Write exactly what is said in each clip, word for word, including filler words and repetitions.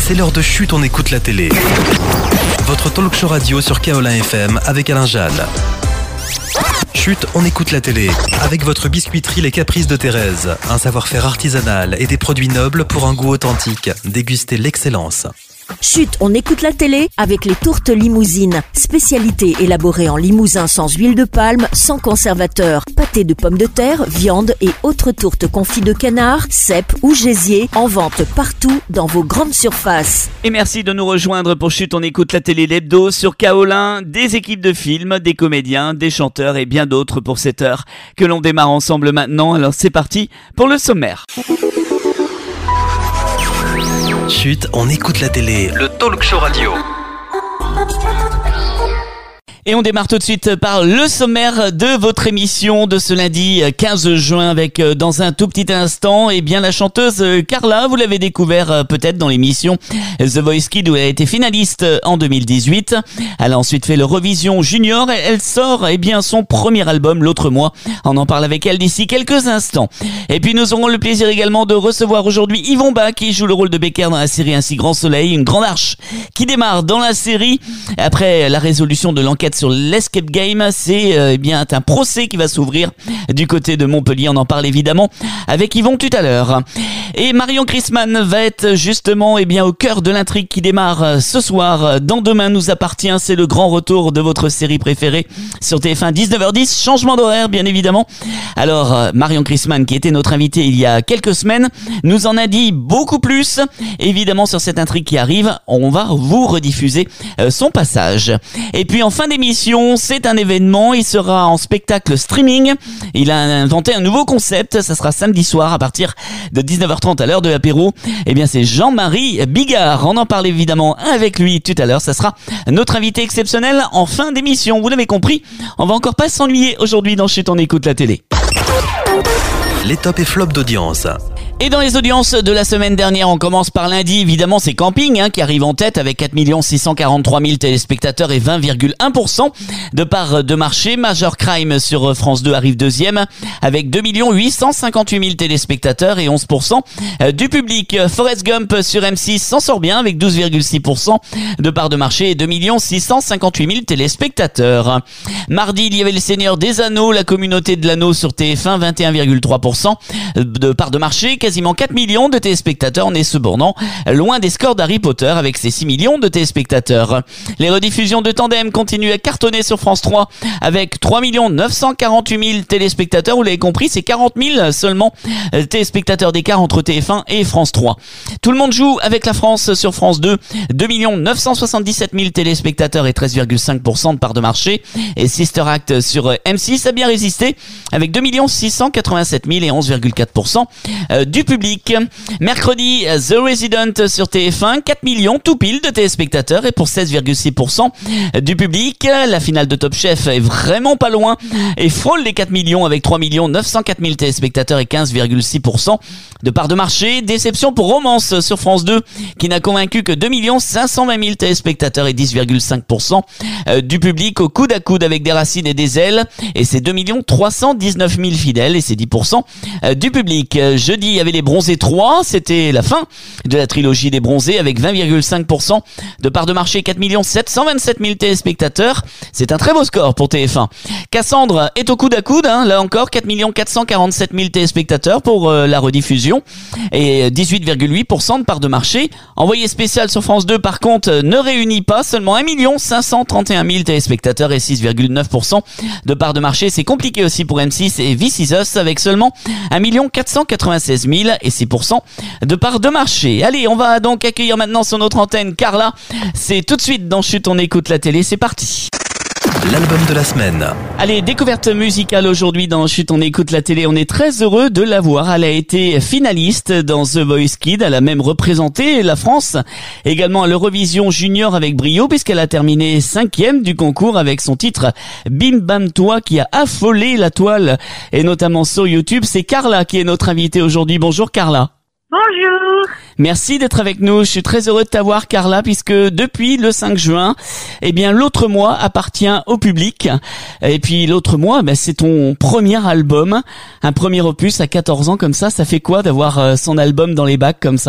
C'est l'heure de Chut, on écoute la télé. Votre talk show radio sur Kaolin F M avec Alain Jeanne. Chut, on écoute la télé. Avec votre biscuiterie Les Caprices de Thérèse. Un savoir-faire artisanal et des produits nobles pour un goût authentique. Dégustez l'excellence. Chut, on écoute la télé avec les tourtes limousines. Spécialité élaborée en Limousin sans huile de palme, sans conservateur. Pâté de pommes de terre, viande et autres tourtes confits de canard, cèpes ou gésier. En vente partout dans vos grandes surfaces. Et merci de nous rejoindre pour Chut, on écoute la télé l'hebdo sur Kaolin. Des équipes de films, des comédiens, des chanteurs et bien d'autres pour cette heure que l'on démarre ensemble maintenant. Alors c'est parti pour le sommaire. Chut, on écoute la télé. Le talk show radio. Et on démarre tout de suite par le sommaire de votre émission de ce lundi quinze juin avec dans un tout petit instant eh bien la chanteuse Carla. Vous l'avez découvert peut-être dans l'émission The Voice Kids où elle a été finaliste en deux mille dix-huit. Elle a ensuite fait l'Eurovision Junior et elle sort eh bien son premier album l'autre mois. On en parle avec elle d'ici quelques instants. Et puis nous aurons le plaisir également de recevoir aujourd'hui Yvon Bas qui joue le rôle de Becker dans la série Ainsi Grand Soleil, une grande arche qui démarre dans la série après la résolution de l'enquête sur l'Escape Game. C'est euh, eh bien un procès qui va s'ouvrir du côté de Montpellier. On en parle évidemment avec Yvon tout à l'heure. Et Marion Christman va être justement eh bien au cœur de l'intrigue qui démarre ce soir dans Demain nous appartient. C'est le grand retour de votre série préférée sur T F un, dix-neuf heures dix, changement d'horaire bien évidemment. Alors Marion Christman qui était notre invitée il y a quelques semaines nous en a dit beaucoup plus évidemment sur cette intrigue qui arrive. On va vous rediffuser euh, son passage. Et puis en fin d'émission, c'est un événement, il sera en spectacle streaming. Il a inventé un nouveau concept, ça sera samedi soir à partir de dix-neuf heures trente à l'heure de l'apéro. Eh bien c'est Jean-Marie Bigard, on en parle évidemment avec lui tout à l'heure, ça sera notre invité exceptionnel en fin d'émission. Vous l'avez compris, on va encore pas s'ennuyer aujourd'hui dans Chut, on écoute la télé. Les tops et flops d'audience. Et dans les audiences de la semaine dernière, on commence par lundi, évidemment c'est Camping hein, qui arrive en tête avec quatre millions six cent quarante-trois mille téléspectateurs et vingt virgule un pour cent de part de marché. Major Crime sur France deux arrive deuxième avec deux millions huit cent cinquante-huit mille téléspectateurs et onze pour cent du public. Forrest Gump sur M six s'en sort bien avec douze virgule six pour cent de part de marché et deux millions six cent cinquante-huit mille téléspectateurs. Mardi, il y avait Le Seigneur des Anneaux, la communauté de l'anneau sur T F un, vingt et un virgule trois pour cent de part de marché. Quasiment quatre millions de téléspectateurs, on est cependant loin des scores d'Harry Potter avec ses six millions de téléspectateurs. Les rediffusions de Tandem continuent à cartonner sur France trois avec trois millions neuf cent quarante-huit mille téléspectateurs. Vous l'avez compris, c'est quarante mille seulement téléspectateurs d'écart entre T F un et France trois. Tout le monde joue avec la France sur France deux, deux millions neuf cent soixante-dix-sept mille téléspectateurs et treize virgule cinq pour cent de part de marché. Et Sister Act sur M six a bien résisté avec deux millions six cent quatre-vingt-sept mille et onze virgule quatre pour cent du public. Mercredi, The Resident sur T F un, quatre millions tout pile de téléspectateurs et pour seize virgule six pour cent du public. La finale de Top Chef est vraiment pas loin et frôle les quatre millions avec trois millions neuf cent quatre mille téléspectateurs et quinze virgule six pour cent de part de marché. Déception pour Romance sur France deux qui n'a convaincu que deux millions cinq cent vingt mille téléspectateurs et dix virgule cinq pour cent du public au coude à coude avec Des Racines et des Ailes et c'est deux millions trois cent dix-neuf mille fidèles et c'est dix pour cent du public. Jeudi, il y avait Les Bronzés trois, c'était la fin de la trilogie des Bronzés avec vingt virgule cinq pour cent de part de marché, quatre millions sept cent vingt-sept mille téléspectateurs. C'est un très beau score pour T F un. Cassandre est au coude à coude, hein, là encore quatre millions quatre cent quarante-sept mille téléspectateurs pour euh, la rediffusion et dix-huit virgule huit pour cent de part de marché. Envoyé spécial sur France deux par contre ne réunit pas, seulement un million cinq cent trente et un mille téléspectateurs et six virgule neuf pour cent de part de marché. C'est compliqué aussi pour M six et This Is Us avec seulement un million quatre cent quatre-vingt-seize mille et six pour cent de part de marché. Allez, on va donc accueillir maintenant sur notre antenne Carla. C'est tout de suite dans Chut, on écoute la télé, c'est parti. L'album de la semaine. Allez, découverte musicale aujourd'hui dans Chut, on écoute la télé. On est très heureux de la voir. Elle a été finaliste dans The Voice Kids. Elle a même représenté la France également à l'Eurovision Junior avec brio puisqu'elle a terminé cinquième du concours avec son titre Bim Bam Toi qui a affolé la toile et notamment sur YouTube. C'est Carla qui est notre invitée aujourd'hui. Bonjour Carla. Bonjour. Merci d'être avec nous. Je suis très heureux de t'avoir, Carla, puisque depuis le cinq juin, eh bien, l'autre mois appartient au public. Et puis, l'autre mois, ben, c'est ton premier album, un premier opus à quatorze ans comme ça. Ça fait quoi d'avoir son album dans les bacs comme ça?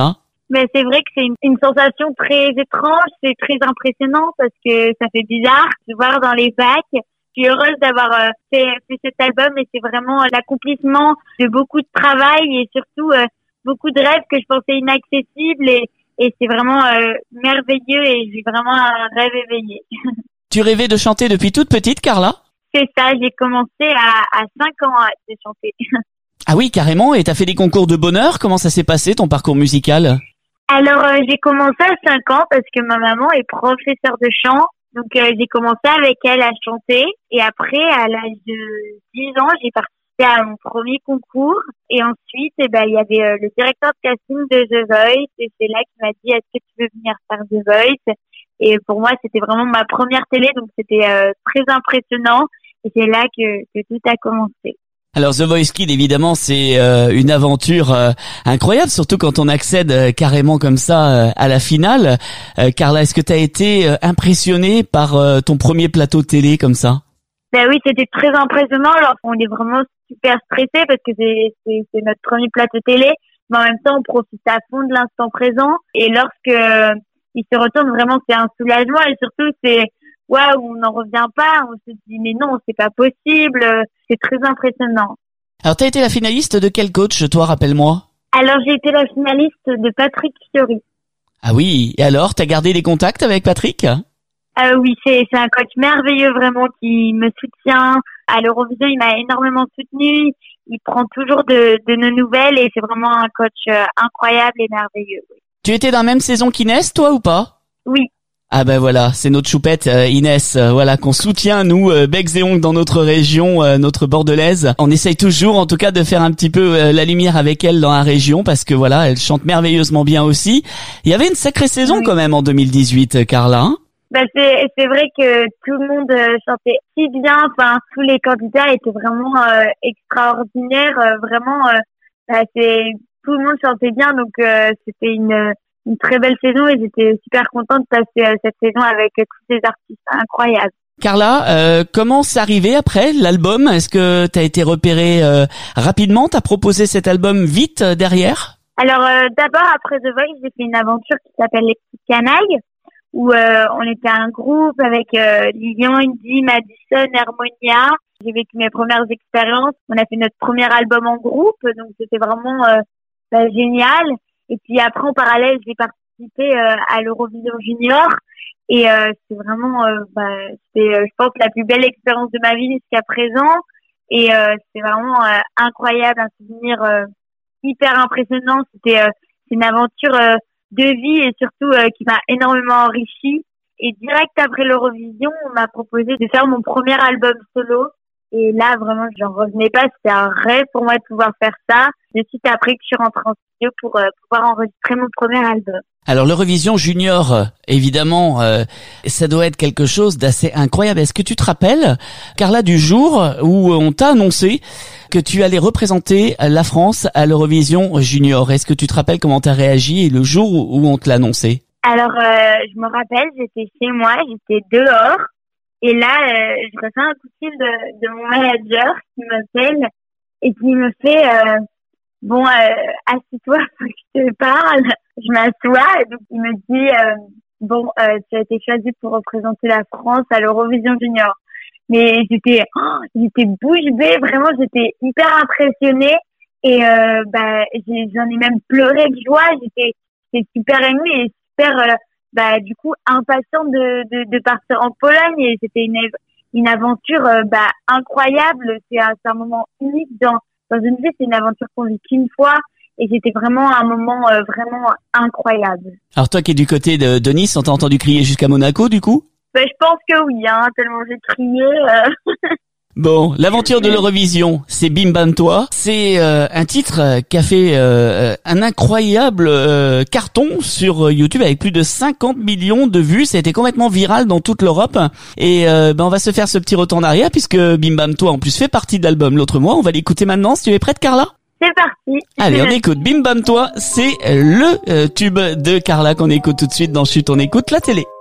Mais c'est vrai que c'est une, une sensation très étrange, c'est très impressionnant parce que ça fait bizarre de voir dans les bacs. Je suis heureuse d'avoir euh, fait, fait cet album et c'est vraiment euh, l'accomplissement de beaucoup de travail et surtout euh, beaucoup de rêves que je pensais inaccessibles et, et c'est vraiment euh, merveilleux et j'ai vraiment un rêve éveillé. Tu rêvais de chanter depuis toute petite, Carla? C'est ça, j'ai commencé à, à cinq ans à chanter. Ah oui, carrément. Et t'as fait des concours de bonheur? Comment ça s'est passé, ton parcours musical? Alors, euh, j'ai commencé à cinq ans parce que ma maman est professeure de chant. Donc, euh, j'ai commencé avec elle à chanter. Et après, à l'âge de dix ans, j'ai participé à mon premier concours. Et ensuite, eh ben, il y avait euh, le directeur de casting de The Voice. Et c'est là qu'il m'a dit, est-ce que tu veux venir faire The Voice? Et pour moi, c'était vraiment ma première télé. Donc, c'était euh, très impressionnant. Et c'est là que, que tout a commencé. Alors The Voice Kids, évidemment, c'est euh, une aventure euh, incroyable, surtout quand on accède euh, carrément comme ça euh, à la finale. Euh, Carla, est-ce que tu as été euh, impressionnée par euh, ton premier plateau télé comme ça? Ben oui, c'était très impressionnant. Alors, on est vraiment super stressé parce que c'est, c'est, c'est notre premier plateau télé, mais en même temps, on profite à fond de l'instant présent. Et lorsque euh, il se retourne, vraiment, c'est un soulagement et surtout, c'est waouh, on n'en revient pas, on se dit mais non, c'est pas possible, c'est très impressionnant. Alors t'as été la finaliste de quel coach, toi, rappelle-moi? Alors j'ai été la finaliste de Patrick Fiori. Ah oui, et alors t'as gardé des contacts avec Patrick? euh, Oui, c'est, c'est un coach merveilleux vraiment qui me soutient. À l'Eurovision, il m'a énormément soutenu, il prend toujours de, de nos nouvelles et c'est vraiment un coach incroyable et merveilleux. Tu étais dans la même saison qu'Inès, toi, ou pas? Oui. Ah ben voilà, c'est notre choupette euh, Inès, euh, voilà qu'on soutient nous euh, becs et ongles dans notre région, euh, notre bordelaise. On essaye toujours, en tout cas, de faire un petit peu euh, la lumière avec elle dans la région parce que voilà, elle chante merveilleusement bien aussi. Il y avait une sacrée saison oui. quand même en deux mille dix-huit, euh, Carla. Hein bah c'est c'est vrai que tout le monde euh, chantait si bien. Enfin, tous les candidats étaient vraiment euh, extraordinaires. Euh, vraiment, euh, bah, c'est tout le monde chantait bien, donc euh, c'était une une très belle saison et j'étais super contente de passer euh, cette saison avec euh, tous ces artistes incroyables. Carla, euh, comment c'est arrivé après l'album? Est-ce que t'as été repérée euh, rapidement? T'as proposé cet album vite euh, derrière? Alors euh, d'abord après The Voice, j'ai fait une aventure qui s'appelle Les Petites Canailles où euh, on était un groupe avec euh, Lilian, Indy, Madison, Harmonia. J'ai vécu mes premières expériences. On a fait notre premier album en groupe, donc c'était vraiment euh, bah, génial. Et puis après, en parallèle, j'ai participé euh, à l'Eurovision Junior. Et euh, c'est vraiment, euh, bah, c'est, euh, je pense, la plus belle expérience de ma vie jusqu'à présent. Et euh, c'est vraiment euh, incroyable, un souvenir euh, hyper impressionnant. C'était euh, c'est une aventure euh, de vie et surtout euh, qui m'a énormément enrichie. Et direct après l'Eurovision, on m'a proposé de faire mon premier album solo. Et là, vraiment, j'en revenais pas. C'était un rêve pour moi de pouvoir faire ça. De suite après que je suis rentrée en studio pour euh, pouvoir enregistrer mon premier album. Alors l'Eurovision Junior, évidemment, euh, ça doit être quelque chose d'assez incroyable. Est-ce que tu te rappelles, Carla, du jour où on t'a annoncé que tu allais représenter la France à l'Eurovision Junior? Est-ce que tu te rappelles comment t'as réagi le jour où on te l'a annoncé? Alors, euh, je me rappelle, j'étais chez moi, j'étais dehors. Et là, euh, je reçois un coup de fil de, de mon manager qui m'appelle et qui me fait euh, « Bon, euh, assieds-toi, faut que je te parle. » Je m'assois et donc il me dit euh, « Bon, euh, tu as été choisie pour représenter la France à l'Eurovision Junior. » Mais j'étais oh, j'étais bouche bée, vraiment, j'étais hyper impressionnée et euh, bah, j'ai, j'en ai même pleuré de joie. J'étais, j'étais super émue et super... Euh, bah du coup impatiente de, de de partir en Pologne et c'était une une aventure euh, bah incroyable. C'est un, c'est un moment unique dans dans une vie. C'est une aventure qu'on vit qu'une fois et c'était vraiment un moment euh, vraiment incroyable. Alors toi qui es du côté de, de Nice, on t'a entendu crier jusqu'à Monaco du coup? Bah je pense que oui, hein, tellement j'ai crié. Euh... Bon, l'aventure de l'Eurovision, c'est Bim Bam Toi. C'est euh, un titre qui a fait euh, un incroyable euh, carton sur YouTube avec plus de cinquante millions de vues. Ça a été complètement viral dans toute l'Europe. Et euh, ben on va se faire ce petit retour en arrière puisque Bim Bam Toi en plus fait partie de l'album l'autre mois. On va l'écouter maintenant. Si tu es prête, Carla? C'est parti. Allez, on écoute Bim Bam Toi. C'est le euh, tube de Carla qu'on écoute tout de suite dans Chut, on écoute la télé.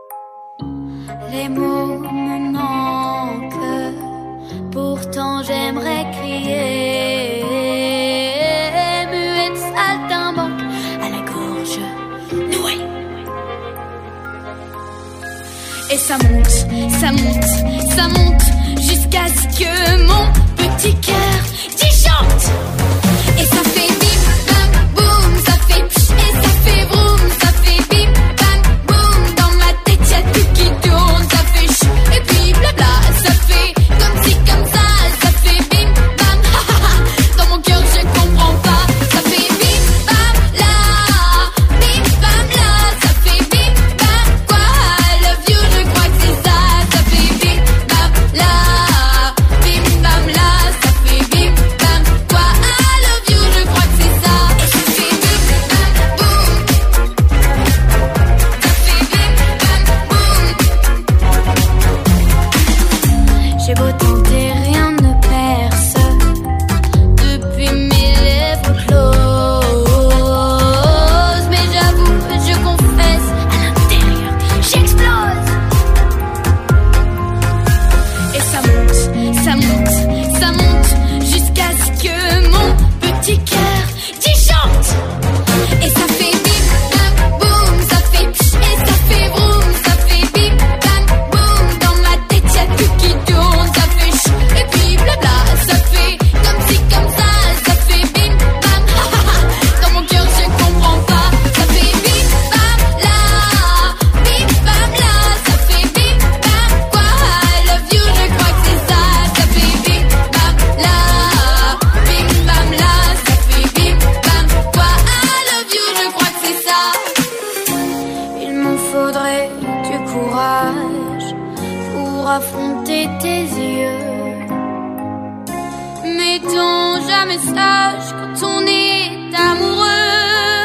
Les mots me manquent. Pourtant j'aimerais crier, muette saltimbanque à la gorge ça monte, ça monte, ça monte jusqu'à ce que mon petit cœur disjoncte. Et ça fait bim bam boum, ça fait pch et ça fait vroom, ça fait bim bam boum. Dans ma tête y'a tout qui tourne, ça fait ch et puis blabla, ça fait comme si comme ça, ça fait bim bam ha ha ha. Dans mon cœur je comprends pas, ça fait bim bam la, bim bam la, ça fait bim bam quoi, I love you, je crois que c'est ça, ça fait bim bam la, bim bam la, ça fait bim bam quoi, I love you, je crois que c'est ça, et ça fait bim bam boum, ça fait bim bam boum. J'ai beau tenter, rien ne perce depuis mes lèvres closes, mais j'avoue, je confesse, à l'intérieur, j'explose. Et ça monte, ça monte, ça monte jusqu'à ce que mon petit cœur disjoncte. Et ça fait bim bam boum, ça fait pch et ça fait vroom, ça fait bim bam boum. Dans ma tête y'a tout qui tourne, ça fait ch et puis blabla, ça fait comme si comme ça, ça fait bim bam ha ha ha. Dans mon cœur je comprends pas, ça fait bim bam la, bim bam la, ça fait bim bam quoi, I love you, je crois que c'est ça, ça fait bim bam la, bim bam la, ça fait bim bam quoi, I love you, je crois que c'est ça. Il m'en faudrait du courage pour affronter tes yeux, mais t'en jamais sage quand on est amoureux.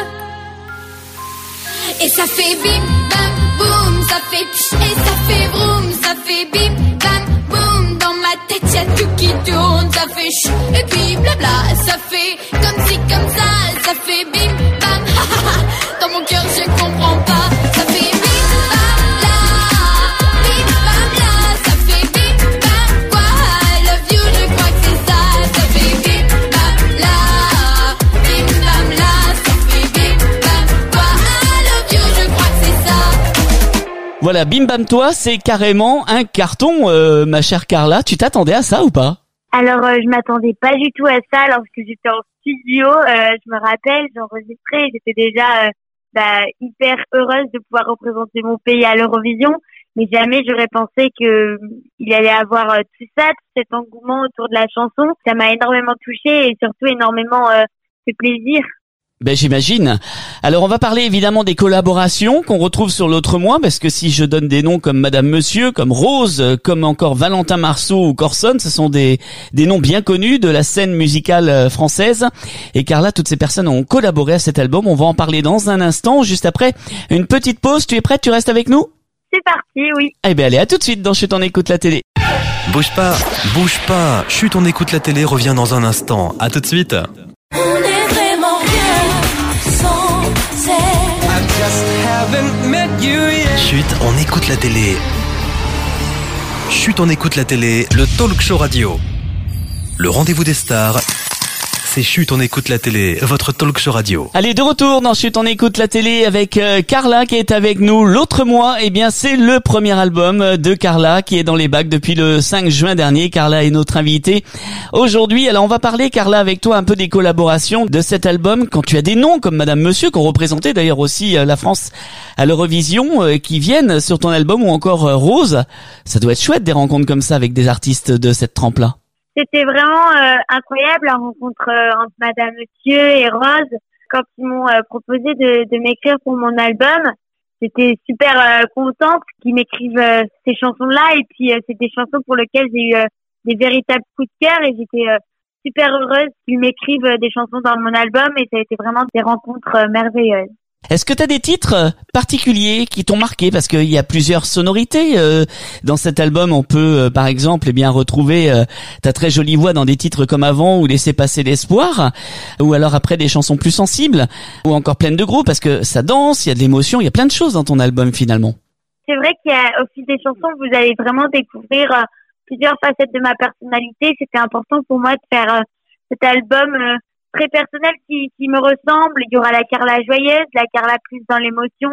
Et ça fait bim bam boum, ça fait pch et ça fait vroom, ça fait bim bam boum. Dans ma tête y'a tout qui tourne, ça fait ch et puis blabla, ça fait comme si comme ça, ça fait bim bam ha ha ha. Dans mon cœur je comprends pas, ça fait bim bam la, bim bam la, ça fait bim bam quoi, I love you, je crois que c'est ça, ça fait bim bam la, bim bam la, ça fait bim bam quoi, I love you, je crois que c'est ça. Voilà, Bim Bam Toi, c'est carrément un carton, euh, ma chère Carla. Tu t'attendais à ça ou pas? Alors, euh, je m'attendais pas du tout à ça lorsque j'étais en studio. Euh, je me rappelle, j'enregistrais, j'étais déjà euh, bah, hyper heureuse de pouvoir représenter mon pays à l'Eurovision. Mais jamais j'aurais pensé que il allait avoir euh, tout ça, tout cet engouement autour de la chanson. Ça m'a énormément touchée et surtout énormément euh, fait plaisir. Ben j'imagine. Alors on va parler évidemment des collaborations qu'on retrouve sur l'autre mois, parce que si je donne des noms comme Madame Monsieur, comme Rose, comme encore Valentin Marceau ou Corson, ce sont des des noms bien connus de la scène musicale française. Et Carla, toutes ces personnes ont collaboré à cet album. On va en parler dans un instant, juste après une petite pause. Tu es prête? Tu restes avec nous? C'est parti, oui. Eh ben allez, à tout de suite dans Chut, on écoute la télé. Bouge pas, bouge pas. Chut, on écoute la télé revient dans un instant. À tout de suite. On est vraiment bien sans elle. Chut, on écoute la télé. Chut, on écoute la télé, le talk show radio. Le rendez-vous des stars. C'est Chut, on écoute la télé, votre talk show radio. Allez, de retour dans Chut, on écoute la télé avec euh, Carla qui est avec nous. L'autre mois, eh bien, c'est le premier album de Carla qui est dans les bacs depuis le cinq juin dernier. Carla est notre invitée aujourd'hui. Alors, on va parler, Carla, avec toi un peu des collaborations de cet album. Quand tu as des noms comme Madame Monsieur, qui ont représenté d'ailleurs aussi euh, la France à l'Eurovision, euh, qui viennent sur ton album, ou encore euh, Rose, ça doit être chouette des rencontres comme ça avec des artistes de cette trempe-là. C'était vraiment euh, incroyable la rencontre euh, entre Madame Monsieur et Rose quand ils m'ont euh, proposé de, de m'écrire pour mon album. J'étais super euh, contente qu'ils m'écrivent euh, ces chansons-là, et puis euh, c'est des chansons pour lesquelles j'ai eu euh, des véritables coups de cœur, et j'étais euh, super heureuse qu'ils m'écrivent euh, des chansons dans mon album, et ça a été vraiment des rencontres euh, merveilleuses. Est-ce que tu as des titres particuliers qui t'ont marqué? Parce qu'il y a plusieurs sonorités euh, dans cet album. On peut, euh, par exemple, eh bien retrouver euh, ta très jolie voix dans des titres comme Avant ou Laisser passer l'espoir, ou alors après des chansons plus sensibles, ou encore pleines de groupes, parce que ça danse, il y a de l'émotion, il y a plein de choses dans ton album finalement. C'est vrai qu'il y a, au fil des chansons, vous allez vraiment découvrir euh, plusieurs facettes de ma personnalité. C'était important pour moi de faire euh, cet album euh, très personnel qui, qui me ressemble. Il y aura la Carla joyeuse, la Carla plus dans l'émotion,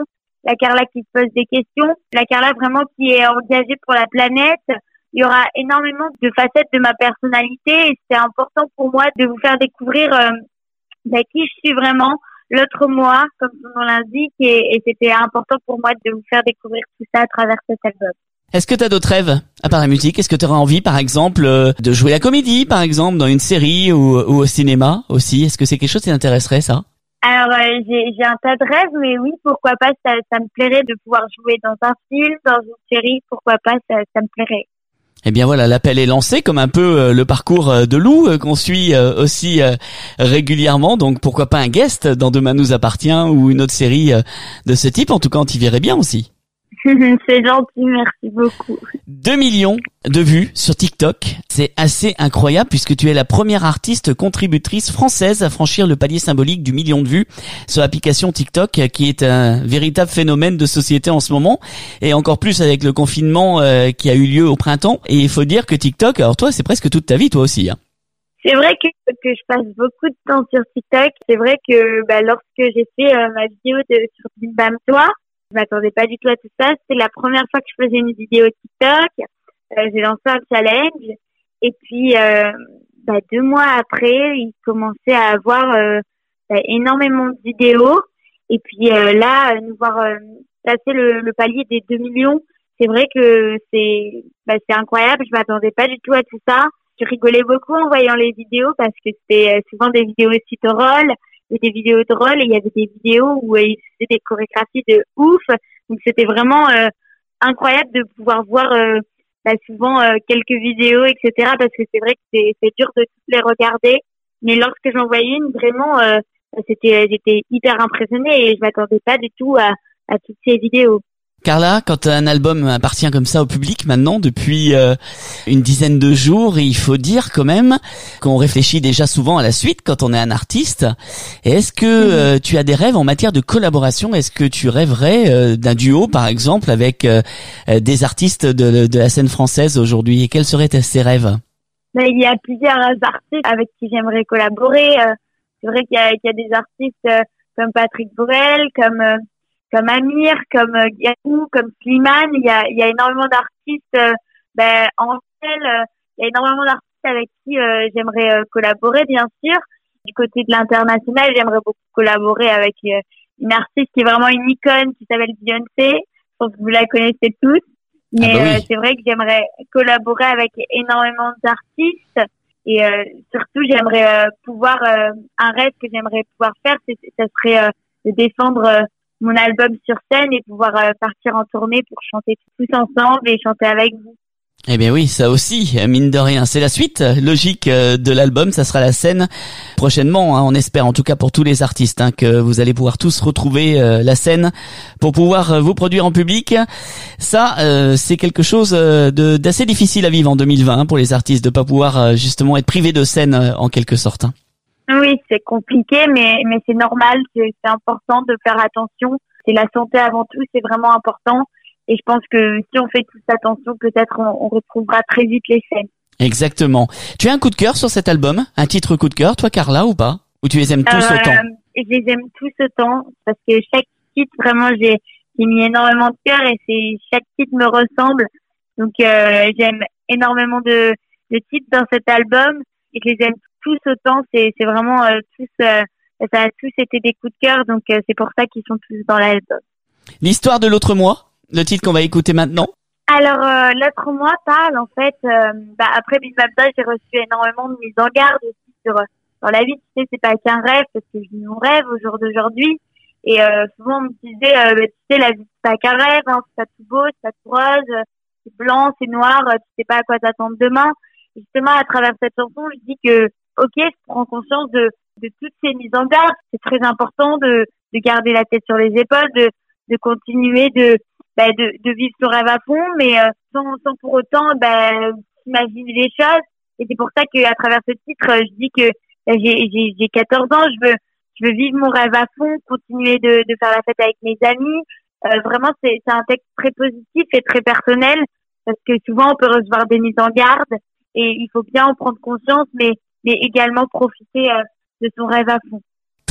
la Carla qui se pose des questions, la Carla vraiment qui est engagée pour la planète. Il y aura énormément de facettes de ma personnalité et c'est important pour moi de vous faire découvrir euh, bah, qui je suis vraiment, l'autre moi, comme son nom l'indique, et, et c'était important pour moi de vous faire découvrir tout ça à travers cet album. Est-ce que tu as d'autres rêves à part la musique? Est-ce que tu aurais envie, par exemple, euh, de jouer la comédie, par exemple, dans une série ou, ou au cinéma aussi? Est-ce que c'est quelque chose qui t'intéresserait, ça? Alors, euh, j'ai, j'ai un tas de rêves, mais oui, pourquoi pas, ça, ça me plairait de pouvoir jouer dans un film, dans une série, pourquoi pas, ça, ça me plairait. Eh bien voilà, l'appel est lancé, comme un peu euh, le parcours euh, de Lou euh, qu'on suit euh, aussi euh, régulièrement. Donc pourquoi pas un guest dans Demain nous appartient ou une autre série euh, de ce type. En tout cas, on t'y verrait bien aussi. C'est gentil, merci beaucoup. deux millions de vues sur TikTok, c'est assez incroyable puisque tu es la première artiste contributrice française à franchir le palier symbolique du million de vues sur l'application TikTok, qui est un véritable phénomène de société en ce moment, et encore plus avec le confinement euh, qui a eu lieu au printemps. Et il faut dire que TikTok, alors toi, c'est presque toute ta vie, toi aussi, hein. C'est vrai que, que je passe beaucoup de temps sur TikTok. C'est vrai que bah, lorsque j'ai fait euh, ma vidéo de, sur Bim Bam Toi, je m'attendais pas du tout à tout ça. C'était la première fois que je faisais une vidéo TikTok. Euh, j'ai lancé un challenge. Et puis, euh, bah, deux mois après, il commençait à avoir euh, bah, énormément de vidéos. Et puis euh, là, nous voir euh, passer le, le palier des deux millions, c'est vrai que c'est, bah, c'est incroyable. Je m'attendais pas du tout à tout ça. Je rigolais beaucoup en voyant les vidéos parce que c'était souvent des vidéos aussi drôles. Et des vidéos drôles et il y avait des vidéos où il faisait des chorégraphies de ouf. Donc c'était vraiment euh, incroyable de pouvoir voir euh, bah, souvent euh, quelques vidéos, et cetera. Parce que c'est vrai que c'est, c'est dur de toutes les regarder. Mais lorsque j'en voyais une, vraiment, euh, c'était, j'étais hyper impressionnée et je m'attendais pas du tout à, à toutes ces vidéos. Carla, quand un album appartient comme ça au public maintenant depuis euh, une dizaine de jours, il faut dire quand même qu'on réfléchit déjà souvent à la suite quand on est un artiste. Et est-ce que euh, tu as des rêves en matière de collaboration? Est-ce que tu rêverais euh, d'un duo, par exemple, avec euh, des artistes de, de la scène française aujourd'hui? Et quels seraient ces rêves? Ben, il y a plusieurs artistes avec qui j'aimerais collaborer. C'est vrai qu'il y a, qu'il y a des artistes comme Patrick Borel, comme... Euh, comme Amir, comme euh, Gatou, comme Slimane. Il y a, il y a énormément d'artistes, euh, ben, en tel, euh, il y a énormément d'artistes avec qui euh, j'aimerais euh, collaborer, bien sûr. Du côté de l'international, j'aimerais beaucoup collaborer avec euh, une artiste qui est vraiment une icône, qui s'appelle Beyoncé. Je pense que vous la connaissez tous. Mais ah bah oui. euh, c'est vrai que j'aimerais collaborer avec énormément d'artistes. Et euh, surtout, j'aimerais euh, pouvoir, euh, un rêve que j'aimerais pouvoir faire, c'est, ça serait euh, de défendre euh, mon album sur scène et pouvoir euh, partir en tournée pour chanter tous ensemble et chanter avec vous. Eh bien oui, ça aussi, mine de rien, c'est la suite logique de l'album, ça sera la scène prochainement, hein, on espère en tout cas pour tous les artistes hein, que vous allez pouvoir tous retrouver euh, la scène pour pouvoir euh, vous produire en public. Ça, euh, c'est quelque chose de, d'assez difficile à vivre en deux mille vingt hein, pour les artistes, de pas pouvoir euh, justement être privés de scène euh, en quelque sorte. Hein. Oui, c'est compliqué, mais, mais c'est normal, c'est, c'est important de faire attention. C'est la santé avant tout, c'est vraiment important. Et je pense que si on fait tous attention, peut-être on, on retrouvera très vite les scènes. Exactement. Tu as un coup de cœur sur cet album? Un titre coup de cœur, toi Carla, ou pas? Ou tu les aimes tous euh, autant? Je les aime tous autant, parce que chaque titre, vraiment, j'ai, j'ai mis énormément de cœur et c'est, chaque titre me ressemble. Donc euh, j'aime énormément de, de titres dans cet album et je les aime tous autant, c'est, c'est vraiment euh, tous, euh, ça a tous été des coups de cœur, donc euh, c'est pour ça qu'ils sont tous dans l'album. L'histoire de l'autre mois, le titre qu'on va écouter maintenant. Alors euh, l'autre mois parle en fait, euh, bah, après Bim Bam Toi, j'ai reçu énormément de mises en garde aussi sur dans la vie, tu sais, c'est pas qu'un rêve parce que je vis mon rêve au jour d'aujourd'hui et euh, souvent on me disait, euh, bah, tu sais, la vie c'est pas qu'un rêve, hein, c'est pas tout beau, c'est pas tout rose, c'est blanc, c'est noir, tu sais pas à quoi t'attendre demain. Et justement à travers cette chanson, je dis que ok, je prends conscience de, de toutes ces mises en garde. C'est très important de, de garder la tête sur les épaules, de, de continuer de, bah, de, de vivre son rêve à fond, mais euh, sans, sans pour autant bah, imaginer les choses. Et c'est pour ça qu'à travers ce titre, je dis que bah, j'ai, j'ai, j'ai quatorze ans, je veux, je veux vivre mon rêve à fond, continuer de, de faire la fête avec mes amis. Euh, vraiment, c'est, c'est un texte très positif et très personnel, parce que souvent on peut recevoir des mises en garde et il faut bien en prendre conscience, mais mais également profiter euh, de son rêve à fond.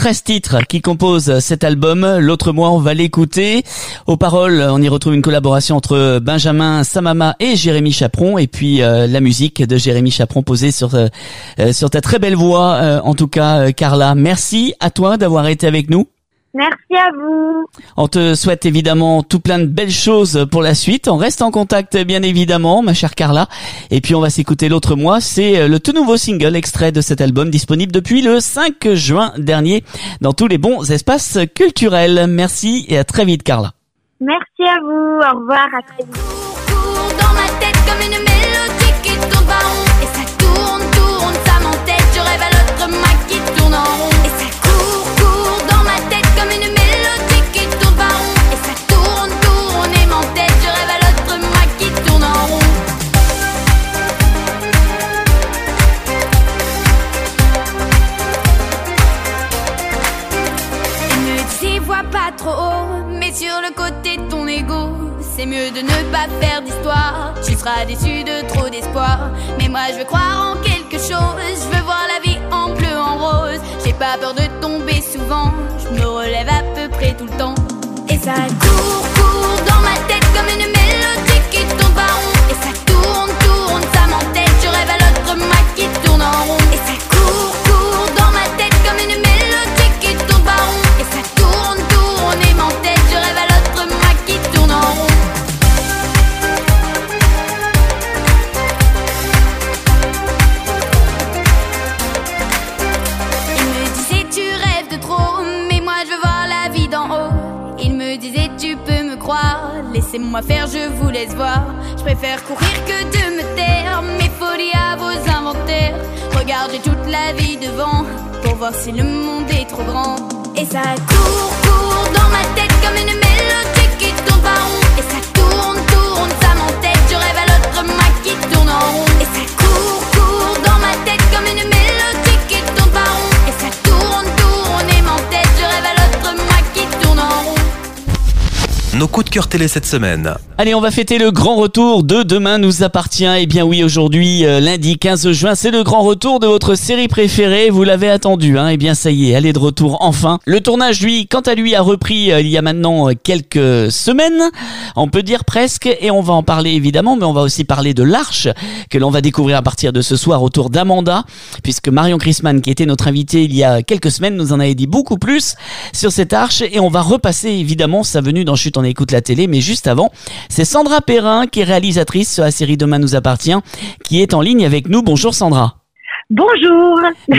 treize titres qui composent cet album. L'autre mois, on va l'écouter. Aux paroles, on y retrouve une collaboration entre Benjamin Samama et Jérémy Chaperon. Et puis euh, la musique de Jérémy Chaperon posée sur, euh, sur ta très belle voix. Euh, en tout cas, euh, Carla, merci à toi d'avoir été avec nous. Merci à vous. On te souhaite évidemment tout plein de belles choses pour la suite. On reste en contact bien évidemment, ma chère Carla. Et puis on va s'écouter l'autre mois. C'est le tout nouveau single extrait de cet album disponible depuis le cinq juin dernier dans tous les bons espaces culturels. Merci et à très vite, Carla. Merci à vous. Au revoir. À très vite. Cours dans ma tête comme une mélodie qui tourne pas rond. Et ça tourne, tourne, ça m'entête. Je rêve à l'autre moi qui tourne en rond. Et ça court, court dans ma tête comme une mélodie qui tourne pas rond. Et ça tourne, tourne et m'entête. Je rêve à l'autre moi qui tourne en rond. Elle me disait vois pas trop haut, mais sur le côté de ton ego, c'est mieux de ne pas faire d'histoire. Tu seras déçu de trop d'espoir. Mais moi je veux croire en quelque chose. Je veux voir la vie en bleu, en rose. J'ai pas peur de tomber souvent. Je me relève à peu près tout le temps. Et ça court, court dans ma tête comme une mélodie qui tourne pas rond. Et ça tourne, tourne, ça m'entête. Je rêve à l'autre moi qui tourne en rond. Et ça court, court dans ma tête comme une mélodie qui tourne pas rond. Et ça tourne, tourne et m'entête. Je rêve à l'autre moi qui tourne en rond. Il me disait tu rêves de trop, mais moi je veux voir la vie d'en haut. Il me disait tu peux me croire, laissez-moi faire, je vous laisse voir. Je préfère courir que de me taire, mes folies à vos inventaires. Regardez toute la vie devant, pour voir si le monde est trop grand. Et ça court, court dans ma tête comme une mélodie qui tourne pas rond. Et ça tourne, tourne, ça m'entête. Je rêve à l'autre moi qui tourne en rond. Et ça court, court dans ma tête comme une mélodie qui tourne pas rond. Et ça tourne, tourne et m'entête. Je rêve à l'autre moi qui tourne en rond. Nos coups de cœur télé cette semaine. Allez, on va fêter le grand retour de Demain nous appartient. Eh bien oui, aujourd'hui, euh, lundi quinze juin, c'est le grand retour de votre série préférée. Vous l'avez attendu, hein. Eh bien ça y est, elle est de retour enfin. Le tournage, lui, quant à lui, a repris euh, il y a maintenant euh, quelques semaines. On peut dire presque, et on va en parler évidemment, mais on va aussi parler de l'Arche, que l'on va découvrir à partir de ce soir autour d'Amanda, puisque Marion Chrisman, qui était notre invitée il y a quelques semaines, nous en avait dit beaucoup plus sur cette Arche, et on va repasser évidemment sa venue dans Chut, on écoute la télé, mais juste avant, c'est Sandra Perrin, qui est réalisatrice sur la série Demain nous appartient, qui est en ligne avec nous. Bonjour Sandra. Bonjour.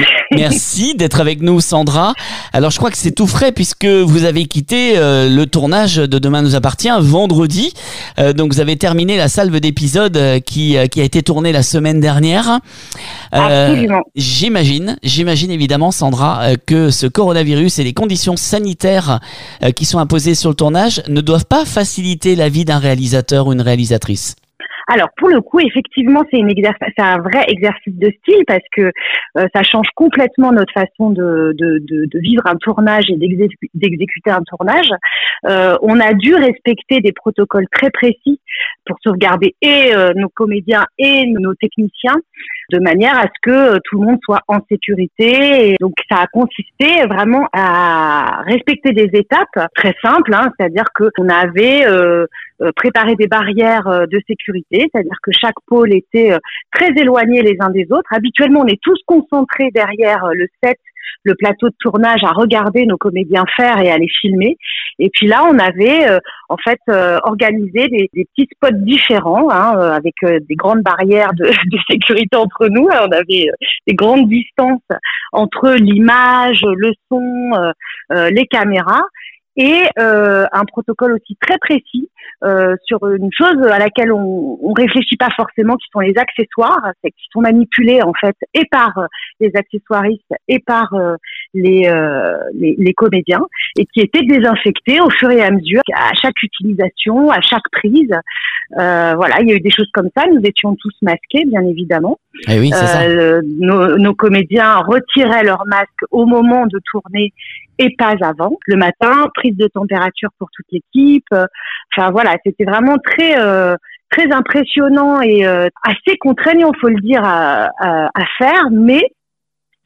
Merci d'être avec nous, Sandra. Alors, je crois que c'est tout frais puisque vous avez quitté euh, le tournage de Demain nous appartient vendredi. Euh, donc, vous avez terminé la salve d'épisodes euh, qui euh, qui a été tournée la semaine dernière. Euh, Absolument. J'imagine, j'imagine évidemment, Sandra, euh, que ce coronavirus et les conditions sanitaires euh, qui sont imposées sur le tournage ne doivent pas faciliter la vie d'un réalisateur ou une réalisatrice. Alors pour le coup, effectivement, c'est, une exerc- c'est un vrai exercice de style parce que euh, ça change complètement notre façon de, de, de, de vivre un tournage et d'exécu- d'exécuter un tournage. Euh, on a dû respecter des protocoles très précis pour sauvegarder et euh, nos comédiens et nos techniciens de manière à ce que euh, tout le monde soit en sécurité. Et donc ça a consisté vraiment à respecter des étapes très simples, hein, c'est-à-dire qu'on avait euh, préparé des barrières de sécurité, c'est-à-dire que chaque pôle était très éloigné les uns des autres. Habituellement, on est tous concentrés derrière le set, le plateau de tournage, à regarder nos comédiens faire et à les filmer. Et puis là, on avait euh, en fait euh, organisé des, des petits spots différents, hein, euh, avec euh, des grandes barrières de, de sécurité entre nous. On avait euh, des grandes distances entre l'image, le son, euh, euh, les caméras. Et euh, un protocole aussi très précis euh, sur une chose à laquelle on, on réfléchit pas forcément, qui sont les accessoires, c'est qui sont manipulés en fait et par les accessoiristes et par euh, les, euh, les les comédiens, et qui étaient désinfectés au fur et à mesure à chaque utilisation, à chaque prise. Euh, voilà, il y a eu des choses comme ça. Nous étions tous masqués, bien évidemment. Eh oui, c'est euh, ça. Nos, nos comédiens retiraient leur masque au moment de tourner et pas avant. Le matin, prise de température pour toute l'équipe. Enfin voilà, c'était vraiment très euh, très impressionnant et euh, assez contraignant, faut le dire, à, à, à faire, mais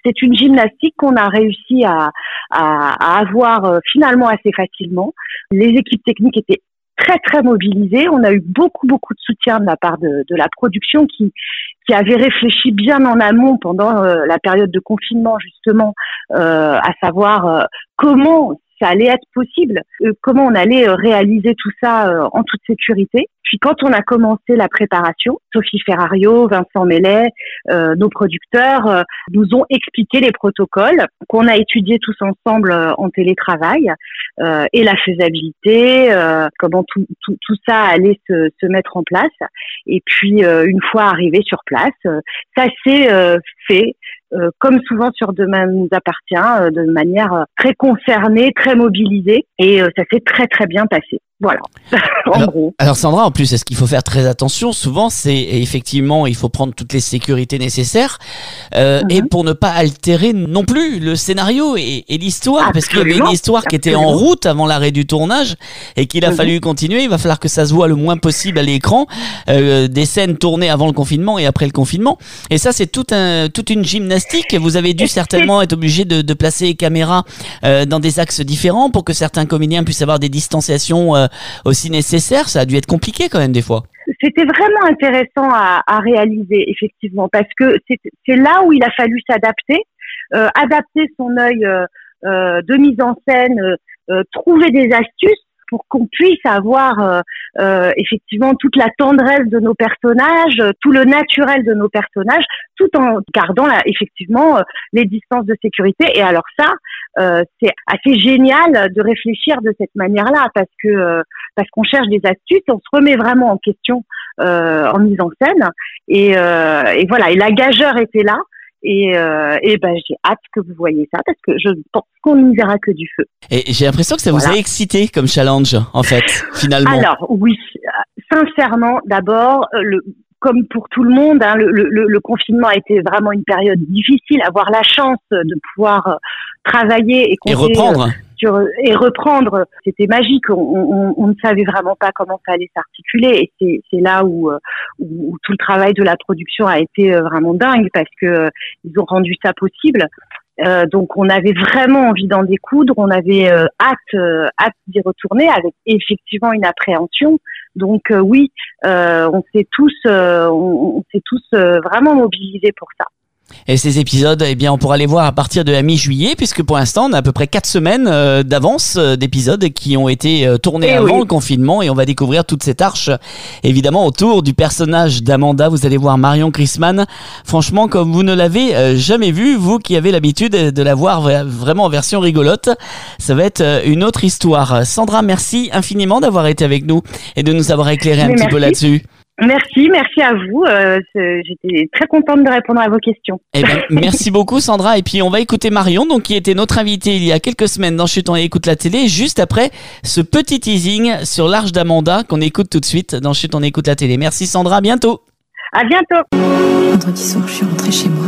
c'est une gymnastique qu'on a réussi à, à, à avoir euh, finalement assez facilement. Les équipes techniques étaient très très mobilisées. On a eu beaucoup beaucoup de soutien de la part de, de la production qui qui avait réfléchi bien en amont pendant euh, la période de confinement justement, euh, à savoir euh, comment ça allait être possible, euh, comment on allait euh, réaliser tout ça euh, en toute sécurité. Puis quand on a commencé la préparation, Sophie Ferrario, Vincent Mellet, euh, nos producteurs euh, nous ont expliqué les protocoles qu'on a étudiés tous ensemble euh, en télétravail euh, et la faisabilité, euh, comment tout, tout, tout ça allait se, se mettre en place. Et puis euh, une fois arrivé sur place, euh, ça s'est euh, fait. Euh, comme souvent sur Demain nous appartient, euh, de manière euh, très concernée, très mobilisée, et euh, ça s'est très très bien passé. Voilà, en alors, gros. Alors Sandra, en plus, est-ce qu'il faut faire très attention? Souvent, c'est effectivement, il faut prendre toutes les sécurités nécessaires, euh, mm-hmm. et pour ne pas altérer non plus le scénario et, et l'histoire, parce qu'il y avait une histoire qui était en route avant l'arrêt du tournage et qu'il a mm-hmm. fallu continuer. Il va falloir que ça se voit le moins possible à l'écran, euh, des scènes tournées avant le confinement et après le confinement. Et ça, c'est tout un, toute une gymnastique. Vous avez dû certainement être obligé de, de placer les caméras euh, dans des axes différents pour que certains comédiens puissent avoir des distanciations euh, aussi nécessaires. Ça a dû être compliqué quand même des fois. C'était vraiment intéressant à, à réaliser, effectivement, parce que c'est, c'est là où il a fallu s'adapter, euh, adapter son œil euh, euh, de mise en scène, euh, trouver des astuces pour qu'on puisse avoir euh, euh, effectivement toute la tendresse de nos personnages, tout le naturel de nos personnages, tout en gardant là, effectivement euh, les distances de sécurité. Et alors ça, euh, c'est assez génial de réfléchir de cette manière-là, parce que euh, parce qu'on cherche des astuces, on se remet vraiment en question euh, en mise en scène. Et, euh, et voilà, et la gageure était là. Et, euh, et ben j'ai hâte que vous voyez ça, parce que je pense qu'on n'y verra que du feu. Et j'ai l'impression que ça vous voilà. a excité comme challenge, en fait, finalement. Alors oui, sincèrement, d'abord, le, comme pour tout le monde, hein, le, le, le confinement a été vraiment une période difficile. Avoir la chance de pouvoir travailler et, et reprendre. Sur, et reprendre, c'était magique. On, on, on ne savait vraiment pas comment ça allait s'articuler, et c'est, c'est là où, où, où tout le travail de la production a été vraiment dingue, parce que euh, ils ont rendu ça possible. Euh, donc on avait vraiment envie d'en découdre, on avait euh, hâte, euh, hâte d'y retourner, avec effectivement une appréhension. Donc euh, oui, euh, on s'est tous, euh, on, on s'est tous euh, vraiment mobilisés pour ça. Et ces épisodes, eh bien, on pourra les voir à partir de la mi-juillet, puisque pour l'instant, on a à peu près quatre semaines euh, d'avance euh, d'épisodes qui ont été euh, tournés et avant oui. le confinement, et on va découvrir toute cette arche, évidemment, autour du personnage d'Amanda. Vous allez voir Marion Chrisman, franchement, comme vous ne l'avez euh, jamais vu, vous qui avez l'habitude de la voir vraiment en version rigolote, ça va être euh, une autre histoire. Sandra, merci infiniment d'avoir été avec nous et de nous avoir éclairé un Mais petit merci. peu là-dessus. Merci, merci à vous. Euh, j'étais très contente de répondre à vos questions. Eh ben, merci beaucoup Sandra. Et puis on va écouter Marion, donc qui était notre invitée il y a quelques semaines dans Chut on écoute la télé, juste après ce petit teasing sur l'Arche d'Amanda qu'on écoute tout de suite dans Chut on écoute la télé. Merci Sandra, à bientôt. À bientôt. Vendredi soir, je suis rentrée chez moi.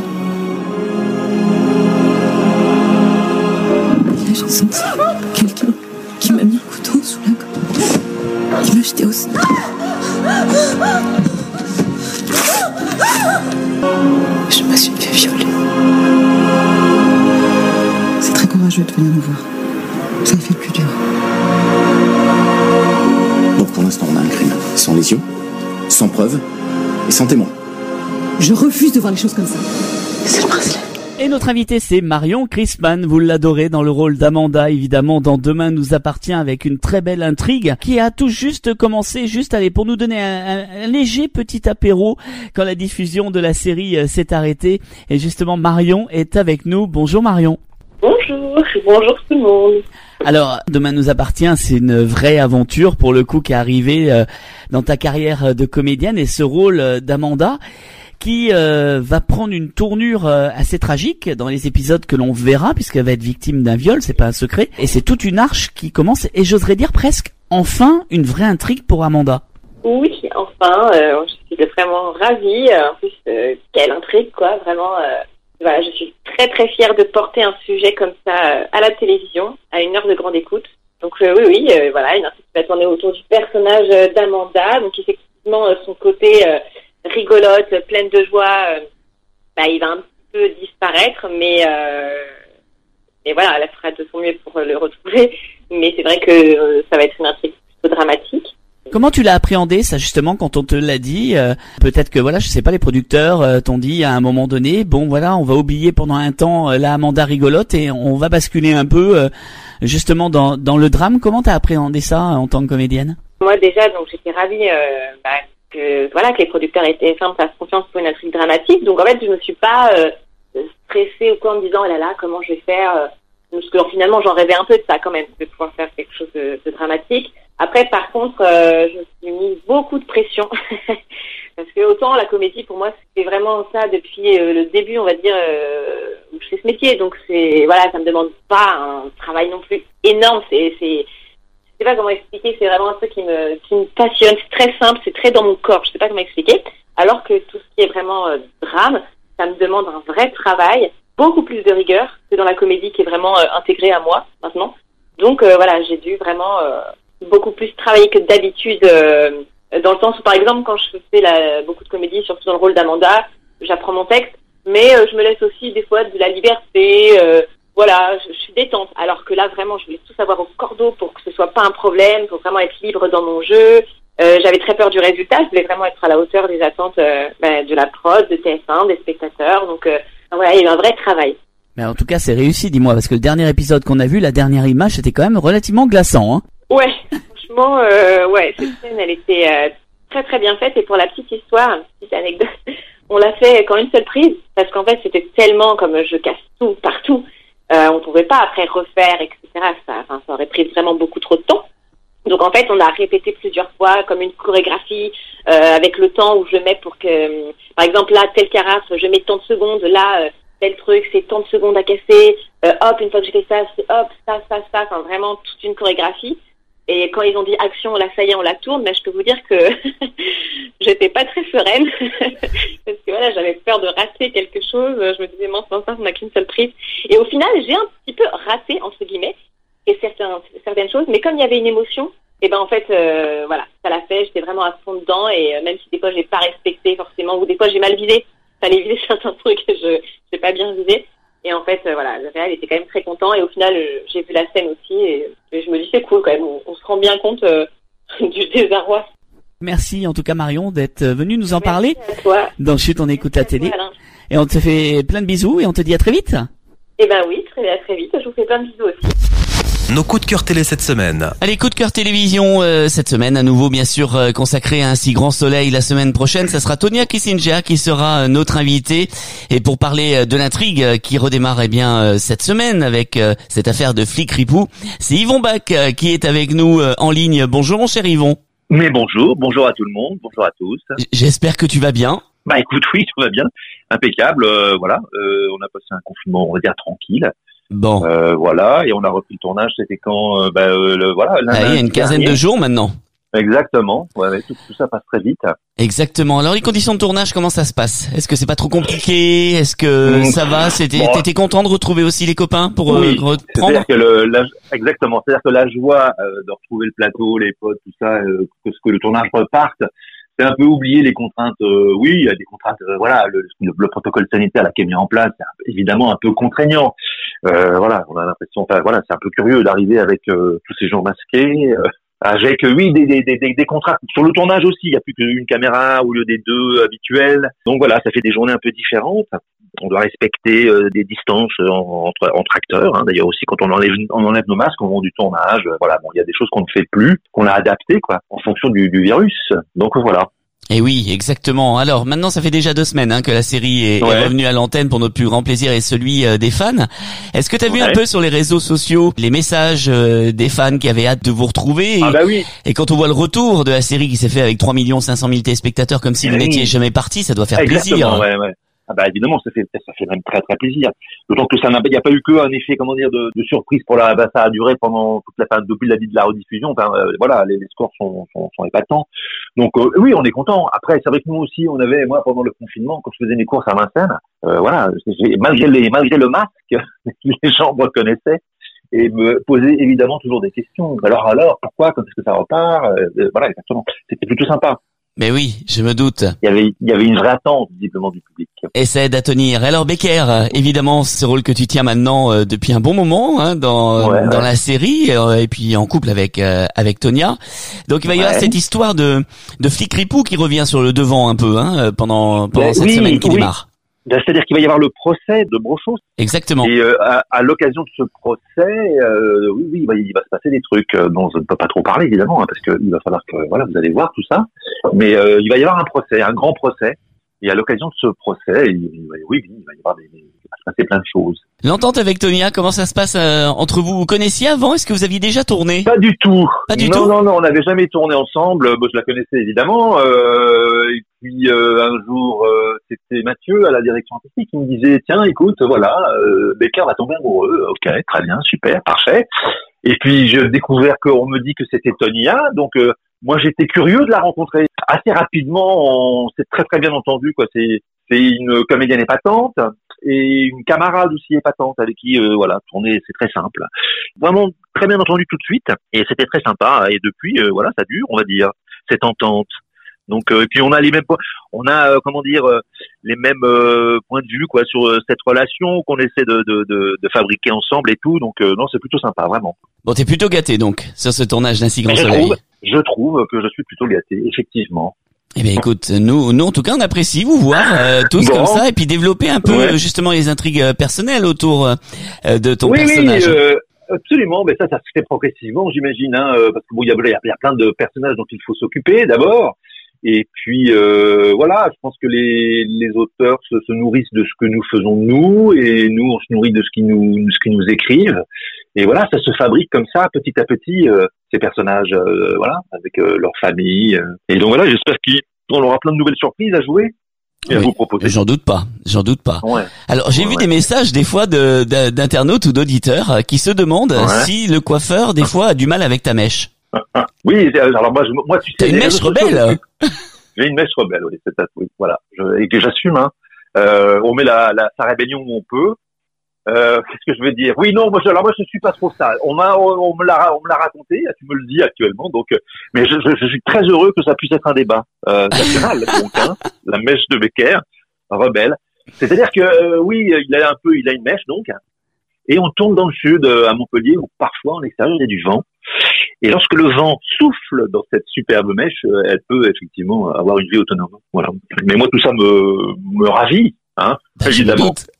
Et là, j'ai senti quelqu'un qui m'a mis un couteau sous la gorge. Il m'a jeté au sol. Je me suis fait violer. C'est très courageux de venir nous voir. Ça a fait le plus dur. Donc pour l'instant, on a un crime sans lésion, sans preuve et sans témoin. Je refuse de voir les choses comme ça. C'est le bracelet. Et notre invitée, c'est Marion Chrisman. Vous l'adorez dans le rôle d'Amanda, évidemment, dans Demain nous appartient, avec une très belle intrigue qui a tout juste commencé, juste allez, pour nous donner un, un, un léger petit apéro quand la diffusion de la série euh, s'est arrêtée. Et justement, Marion est avec nous. Bonjour Marion. Bonjour, bonjour tout le monde. Alors, Demain nous appartient, c'est une vraie aventure pour le coup qui est arrivée euh, dans ta carrière de comédienne, et ce rôle euh, d'Amanda qui euh, va prendre une tournure euh, assez tragique dans les épisodes que l'on verra, puisqu'elle va être victime d'un viol, c'est pas un secret, et c'est toute une arche qui commence, et j'oserais dire presque enfin une vraie intrigue pour Amanda. Oui, enfin, euh, je suis vraiment ravie, en plus, euh, quelle intrigue quoi, vraiment, euh, voilà, je suis très très fière de porter un sujet comme ça euh, à la télévision, à une heure de grande écoute. Donc euh, oui, oui, euh, voilà, une intrigue qui va tourner autour du personnage euh, d'Amanda, donc effectivement euh, son côté... Euh, rigolote, pleine de joie, euh, bah, il va un peu disparaître, mais euh, mais voilà, elle fera de son mieux pour le retrouver. Mais c'est vrai que euh, ça va être une intrigue plutôt dramatique. Comment tu l'as appréhendé ça justement quand on te l'a dit euh, peut-être que voilà, je sais pas, les producteurs euh, t'ont dit à un moment donné, bon voilà, on va oublier pendant un temps euh, la Amanda rigolote et on va basculer un peu euh, justement dans dans le drame. Comment t'as appréhendé ça euh, en tant que comédienne? Moi déjà, donc j'étais ravie euh, bah, que voilà que les producteurs et T F un me fassent confiance pour une intrigue dramatique. Donc en fait, je me suis pas euh, stressée ou quoi en me disant oh là là, comment je vais faire euh, parce que finalement j'en rêvais un peu de ça quand même, de pouvoir faire quelque chose de, de dramatique. Après, par contre, euh, je me suis mis beaucoup de pression parce que autant la comédie pour moi c'était vraiment ça depuis euh, le début, on va dire, euh, où je fais ce métier. Donc c'est voilà, ça me demande pas un travail non plus énorme. C'est c'est je sais pas comment expliquer. C'est vraiment un truc qui me qui me passionne. C'est très simple, c'est très dans mon corps. Je sais pas comment expliquer. Alors que tout ce qui est vraiment euh, drame, ça me demande un vrai travail, beaucoup plus de rigueur que dans la comédie qui est vraiment euh, intégrée à moi maintenant. Donc euh, voilà, j'ai dû vraiment euh, beaucoup plus travailler que d'habitude euh, dans le sens où par exemple quand je fais la, beaucoup de comédies, surtout dans le rôle d'Amanda, j'apprends mon texte, mais euh, je me laisse aussi des fois de la liberté, euh, voilà, je, je suis détente, alors que là vraiment je voulais tout savoir au cordeau pour que ce soit pas un problème, pour vraiment être libre dans mon jeu. Euh, j'avais très peur du résultat, je voulais vraiment être à la hauteur des attentes euh, bah, de la prod, de T F un, des spectateurs, donc euh, voilà, il y a eu un vrai travail. Mais en tout cas c'est réussi, dis-moi, parce que le dernier épisode qu'on a vu, la dernière image, c'était quand même relativement glaçant, hein. Ouais, franchement, euh, ouais, cette scène, elle était euh, très très bien faite. Et pour la petite histoire, une petite anecdote, on l'a fait qu'en une seule prise, parce qu'en fait, c'était tellement comme je casse tout partout, euh, on pouvait pas après refaire, et cetera. Ça, enfin, ça aurait pris vraiment beaucoup trop de temps. Donc en fait, on a répété plusieurs fois comme une chorégraphie euh, avec le temps où je mets pour que, euh, par exemple, là, telle carafe, je mets tant de secondes, là. Euh, tel truc, c'est tant de secondes à casser, euh, hop, une fois que j'ai fait ça, c'est hop, ça, ça, ça, enfin vraiment toute une chorégraphie. Et quand ils ont dit action, là, ça y est, on la tourne, mais je peux vous dire que j'étais pas très sereine. Parce que voilà, j'avais peur de rater quelque chose. Je me disais, mince, mince, on n'a qu'une seule prise. Et au final, j'ai un petit peu raté, entre guillemets, et certains, certaines choses. Mais comme il y avait une émotion, et ben, en fait, euh, voilà, ça l'a fait. J'étais vraiment à fond dedans. Et euh, même si des fois, j'ai pas respecté forcément, ou des fois, j'ai mal visé. Fallait viser certains trucs que je, j'ai pas bien visé. Et en fait, euh, voilà, le réel était quand même très content. Et au final, euh, j'ai vu la scène aussi. Et, et je me dis, c'est cool quand même. On, on se rend bien compte euh, du désarroi. Merci en tout cas Marion d'être venue nous en Merci parler. à toi. Dans Chut, on écoute la télé. Voilà. Et on te fait plein de bisous et on te dit à très vite. Eh ben oui, très, à très vite. Je vous fais plein de bisous aussi. Nos coups de cœur télé cette semaine. Allez, coup de cœur télévision euh, cette semaine, à nouveau bien sûr euh, consacré à un si grand soleil la semaine prochaine. Ça sera Tonia Kissinger qui sera euh, notre invitée. Et pour parler euh, de l'intrigue euh, qui redémarre eh bien euh, cette semaine avec euh, cette affaire de flic ripou, c'est Yvon Bach euh, qui est avec nous euh, en ligne. Bonjour mon cher Yvon. Mais bonjour, bonjour à tout le monde, bonjour à tous. J- J'espère que tu vas bien. Bah écoute, oui, tout va bien, impeccable. Euh, voilà, euh, on a passé un confinement, on va dire tranquille. Bon. Euh, voilà, et on a repris le tournage. C'était quand euh, bah, euh, le, voilà. Ah, il y a une quinzaine dernier. de jours maintenant. Exactement. Ouais, ouais, tout, tout ça passe très vite. Exactement. Alors les conditions de tournage, comment ça se passe? Est-ce que c'est pas trop compliqué? Est-ce que Mmh. ça va? C'était, Bon. t'étais content de retrouver aussi les copains pour euh, Oui, reprendre? c'est-à-dire que le, la, exactement, c'est-à-dire que la joie euh, de retrouver le plateau, les potes, tout ça, euh, que ce que le tournage reparte, c'est un peu oublier les contraintes. Euh, oui, il y a des contraintes. Euh, voilà, le, le, le protocole sanitaire là qui est mis en place, c'est un peu, évidemment un peu contraignant. Euh, voilà, on a l'impression, enfin voilà, c'est un peu curieux d'arriver avec euh, tous ces gens masqués. Euh, Avec, oui, des, des, des, des contrats. Sur le tournage aussi, il n'y a plus qu'une caméra au lieu des deux habituelles. Donc voilà, ça fait des journées un peu différentes. On doit respecter euh, des distances entre, entre acteurs. Hein. D'ailleurs aussi, quand on enlève, on enlève nos masques au moment du tournage, voilà, bon, il y a des choses qu'on ne fait plus, qu'on a adaptées, quoi, en fonction du, du virus. Donc voilà. Et oui, exactement. Alors maintenant, ça fait déjà deux semaines hein, que la série est, Ouais. est revenue à l'antenne pour notre plus grand plaisir et celui euh, des fans. Est-ce que tu as vu Ouais. un peu sur les réseaux sociaux les messages euh, des fans qui avaient hâte de vous retrouver et, Ah bah oui. et quand on voit le retour de la série qui s'est fait avec trois millions cinq cent mille téléspectateurs comme si vous Oui. n'étiez jamais parti, ça doit faire Exactement, plaisir. ouais, ouais. Ah bah évidemment, ça fait ça fait même très très plaisir. D'autant que ça n'a il n'y a pas eu que un effet comment dire de, de surprise pour la bah, ça a duré pendant toute la fin depuis la de la rediffusion. Enfin euh, voilà, les, les scores sont sont, sont épatants. Donc euh, oui, on est content. Après, c'est vrai que nous aussi, on avait moi pendant le confinement quand je faisais mes courses à Vincennes, euh, voilà, j'ai, malgré les malgré le masque, les gens me reconnaissaient et me posaient évidemment toujours des questions. Alors alors pourquoi quand est-ce que ça repart euh, Voilà, exactement. C'était plutôt sympa. Mais oui, je me doute. Il y avait, il y avait une vraie attente, visiblement, du public. Et ça aide à tenir. Alors Becker, évidemment, ce rôle que tu tiens maintenant euh, depuis un bon moment hein, dans Ouais, dans ouais. la série euh, et puis en couple avec euh, avec Tonia. Donc il va y avoir Ouais. cette histoire de de flic ripou qui revient sur le devant un peu hein, pendant pendant Ben cette oui, semaine qui oui. démarre. Ben, c'est-à-dire qu'il va y avoir le procès de Brochot. Exactement. Et euh, à, à l'occasion de ce procès, euh, oui, oui, il va, il va se passer des trucs euh, dont je ne peux pas trop parler, évidemment, hein, parce que il va falloir que, voilà, vous allez voir tout ça. Mais euh, il va y avoir un procès, un grand procès. Et à l'occasion de ce procès, il, il va, oui, il va y avoir des, il va se passer plein de choses. L'entente avec Tonia, comment ça se passe euh, entre vous? Vous connaissiez avant? Est-ce que vous aviez déjà tourné? Pas du tout. Pas du non, tout. Non, non, on n'avait jamais tourné ensemble. Bon, je la connaissais évidemment. Euh, et puis euh, un jour, euh, c'était Mathieu à la direction artistique qui me disait tiens, écoute, voilà, euh, Becker va tomber amoureux. Ok, très bien, super, parfait. Et puis j'ai découvert qu'on me dit que c'était Tonia, donc euh, moi j'étais curieux de la rencontrer. Assez rapidement, on s'est très très bien entendu, quoi. C'est c'est une comédienne épatante et une camarade aussi épatante avec qui euh, voilà, tourner c'est très simple. Vraiment très bien entendu tout de suite et c'était très sympa et depuis euh, voilà, ça dure, on va dire, cette entente. Donc euh, et puis on a les mêmes points, on a euh, comment dire euh, les mêmes euh, points de vue quoi sur euh, cette relation qu'on essaie de, de de de fabriquer ensemble et tout. Donc euh, non, c'est plutôt sympa vraiment. Bon, t'es plutôt gâté donc sur ce tournage d'un si grand je soleil. trouve, je trouve que je suis plutôt gâté, effectivement. Eh bien, écoute, nous, nous en tout cas, on apprécie vous voir euh, tous Bon. comme ça et puis développer un peu Ouais. euh, justement les intrigues euh, personnelles autour euh, de ton oui, personnage. Oui, euh, absolument. Mais ça, ça se fait progressivement, j'imagine, hein, euh, parce que bon, il y a, il y a- il y a plein de personnages dont il faut s'occuper d'abord. Et puis euh, voilà, je pense que les, les auteurs se, se nourrissent de ce que nous faisons nous, et nous on se nourrit de ce qu'ils nous, de ce qu'ils nous écrivent. Et voilà, ça se fabrique comme ça, petit à petit, euh, ces personnages, euh, voilà, avec euh, leur famille. euh. Et donc voilà, j'espère qu'on aura plein de nouvelles surprises à jouer et à Oui, vous proposer. J'en doute pas, j'en doute pas. Ouais. Alors j'ai Ouais, vu ouais. des messages des fois de, de- d'internautes ou d'auditeurs euh, qui se demandent Ouais. si le coiffeur des fois a du mal avec ta mèche. Oui, c'est- alors moi, je, moi tu sais, T'as une les mèche réseaux sociaux, rebelle. J'ai une mèche rebelle, oui, c'est ça, oui, voilà. Je, et que j'assume, hein. Euh, on met la, la, sa rébellion où on peut. Euh, qu'est-ce que je veux dire? Oui, non, moi, je, alors moi, je suis pas trop ça. On m'a, on, on me l'a, on me l'a raconté, tu me le dis actuellement, donc, euh, mais je, je, je suis très heureux que ça puisse être un débat, euh, national, donc, hein. La mèche de Becker, rebelle. C'est-à-dire que, euh, oui, il a un peu, il a une mèche, donc, et on tourne dans le sud, euh, à Montpellier, où parfois, en extérieur, il y a du vent. Et lorsque le vent souffle dans cette superbe mèche, euh, elle peut effectivement avoir une vie autonome. Voilà. Mais moi, tout ça me, me ravit, hein, Bah, je me évidemment. doute.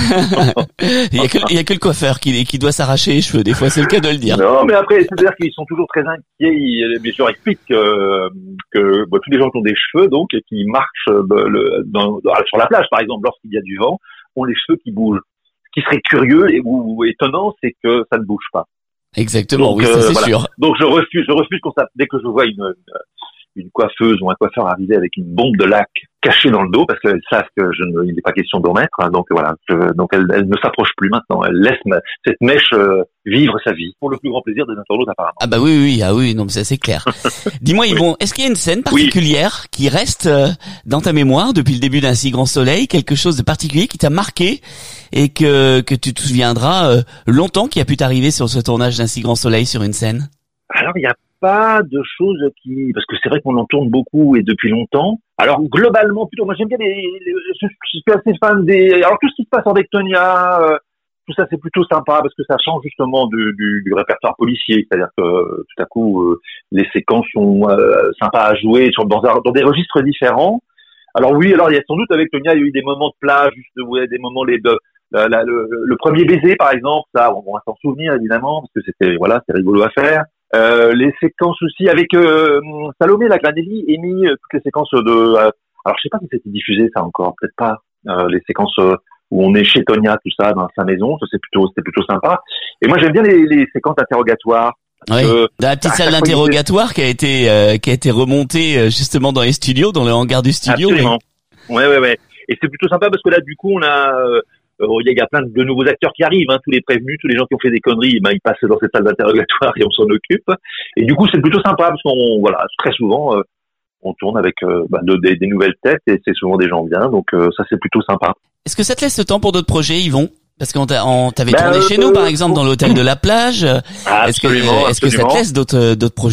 il y a que il y a que le coiffeur qui qui doit s'arracher les cheveux. Des fois, c'est le cas de le dire. Non, mais après, c'est-à-dire qu'ils sont toujours très inquiets. Ils- Mais je leur explique que, que bah, tous les gens qui ont des cheveux, donc, et qui marchent euh, bah, le, dans, dans- sur la plage, par exemple, lorsqu'il y a du vent, ont les cheveux qui bougent. Ce qui serait curieux et ou, ou étonnant, c'est que ça ne bouge pas. Exactement, Donc, oui, ça euh, c'est voilà. sûr. Donc je refuse, je refuse qu'on s'appelle, dès que je vois une, une, une coiffeuse ou un coiffeur arriver avec une bombe de lac cachée dans le dos, parce qu'elles savent que je ne, il n'est pas question d'en mettre, hein, donc voilà, je, donc elle, elle ne s'approche plus maintenant, elle laisse ma, cette mèche euh, vivre sa vie, pour le plus grand plaisir des internautes apparemment. Ah bah oui, oui, oui, ah oui, non, mais ça c'est clair. Dis-moi, Yvon, est-ce qu'il y a une scène particulière qui reste euh, dans ta mémoire depuis le début d'un si grand soleil, quelque chose de particulier qui t'a marqué et que que tu te souviendras euh, longtemps qui a pu t'arriver sur ce tournage d'un si grand soleil sur une scène? Alors il n'y a pas de choses qui, parce que c'est vrai qu'on en tourne beaucoup et depuis longtemps. Alors globalement, plutôt, moi j'aime bien les, les je suis assez fan des, alors tout ce qui se passe avec Tonia, euh, tout ça c'est plutôt sympa parce que ça change justement du, du, du répertoire policier, c'est-à-dire que euh, tout à coup euh, les séquences sont euh, sympas à jouer, sont dans, un, dans des registres différents. Alors oui, alors il y a sans doute avec Tonia, il y a eu des moments de plage, juste ouais, des moments les de, la, la, le, le premier baiser par exemple, ça on va s'en souvenir évidemment parce que c'était voilà, c'est rigolo à faire. Euh, les séquences aussi avec euh, Salomé Lagranelli et mis euh, toutes les séquences de euh, alors je sais pas si c'était diffusé ça encore, peut-être pas, euh, les séquences euh, où on est chez Tonia, tout ça dans sa maison, ça c'est plutôt c'était plutôt sympa. Et moi j'aime bien les, les séquences interrogatoires. Oui, Euh, dans la petite à salle chaque fois, d'interrogatoire qui a été euh, qui a été remontée euh, justement dans les studios, dans le hangar du studio. Absolument. Ouais, ouais, ouais. Et c'est plutôt sympa parce que là, du coup, on a, euh, il y a, il y a plein de nouveaux acteurs qui arrivent, hein, tous les prévenus, tous les gens qui ont fait des conneries, ben, ils passent dans cette salle d'interrogatoire et on s'en occupe. Et du coup, c'est plutôt sympa parce qu'on, voilà, très souvent, euh, on tourne avec euh, ben, de, des, des nouvelles têtes et c'est souvent des gens bien, donc euh, ça c'est plutôt sympa. Est-ce que ça te laisse le temps pour d'autres projets, Yvon? Parce qu'on t'a, on t'avait Ben, tourné euh, chez nous, par exemple, dans l'hôtel de la plage. Absolument, Est-ce que, est-ce que ça absolument. te laisse d'autres, d'autres projets?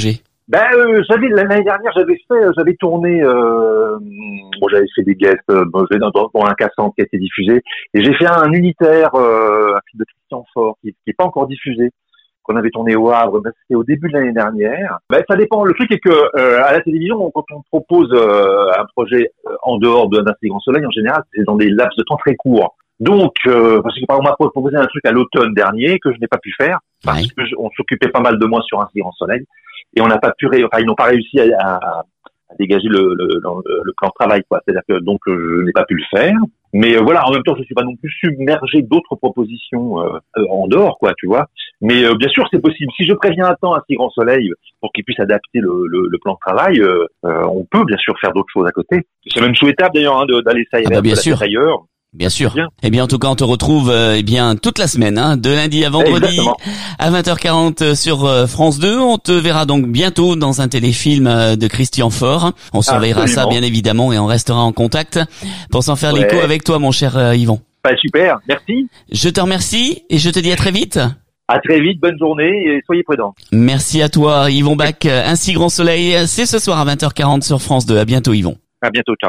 Ben, euh, j'avais l'année dernière, j'avais fait, j'avais tourné, euh, bon, j'avais fait des guests, euh, bon, dans, dans un cassant qui a été diffusé, et j'ai fait un unitaire, euh, un film de Christian Faure qui, qui est pas encore diffusé, qu'on avait tourné au Havre, ben, c'était au début de l'année dernière. Ben, ça dépend. Le truc est que euh, à la télévision, quand on propose euh, un projet en dehors d'un assez grand soleil, en général, c'est dans des laps de temps très courts. Donc, euh, parce que par exemple, on m'a proposé un truc à l'automne dernier que je n'ai pas pu faire parce ouais. que je, on s'occupait pas mal de moi sur un si grand soleil. Et on n'a pas pu, ré... enfin, ils n'ont pas réussi à, à, à dégager le, le, le, le plan de travail, quoi. C'est-à-dire que donc je n'ai pas pu le faire. Mais euh, voilà, en même temps, je suis pas non plus submergé d'autres propositions euh, en dehors, quoi, tu vois. Mais euh, bien sûr, c'est possible. Si je préviens à temps un si grand soleil pour qu'il puisse adapter le, le, le plan de travail, euh, euh, on peut bien sûr faire d'autres choses à côté. C'est même souhaitable d'ailleurs hein, de, d'aller s'aérer ah bah, bien sûr. ailleurs. Bien sûr. Bien. Eh bien, en tout cas, on te retrouve euh, eh bien toute la semaine, hein, de lundi à vendredi, exactement. À vingt heures quarante sur euh, France deux. On te verra donc bientôt dans un téléfilm euh, de Christian Faure. On surveillera Absolument. Ça, bien évidemment, et on restera en contact pour s'en faire ouais. l'écho avec toi, mon cher euh, Yvon. Bah, super, merci. Je te remercie et je te dis à très vite. À très vite, bonne journée et soyez prudents. Merci à toi, Yvon Bach. Un si grand soleil, c'est ce soir à vingt heures quarante sur France deux. À bientôt, Yvon. À bientôt, ciao.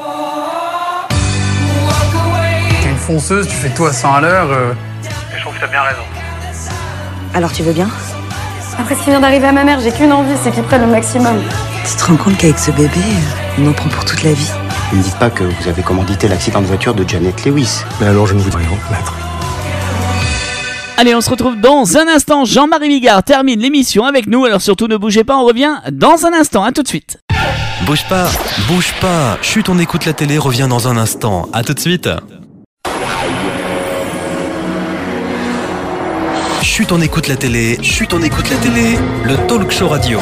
Fonceuse, tu fais tout à cent à l'heure. Euh... Je trouve que t'as bien raison. Alors tu veux bien? Après ce qui vient d'arriver à ma mère, j'ai qu'une envie, c'est qu'il prenne le maximum. Tu te rends compte qu'avec ce bébé, on en prend pour toute la vie? Ne me dites pas que vous avez commandité l'accident de voiture de Janet Lewis. Mais alors je ne voudrais rien reconnaître. Allez, on se retrouve dans un instant. Jean-Marie Bigard termine l'émission avec nous, alors surtout ne bougez pas, on revient dans un instant. À tout de suite. Bouge pas, bouge pas. Chut, on écoute la télé, revient dans un instant. À tout de suite. Chut, on écoute la télé. Chut, on écoute la télé. Le talk show radio.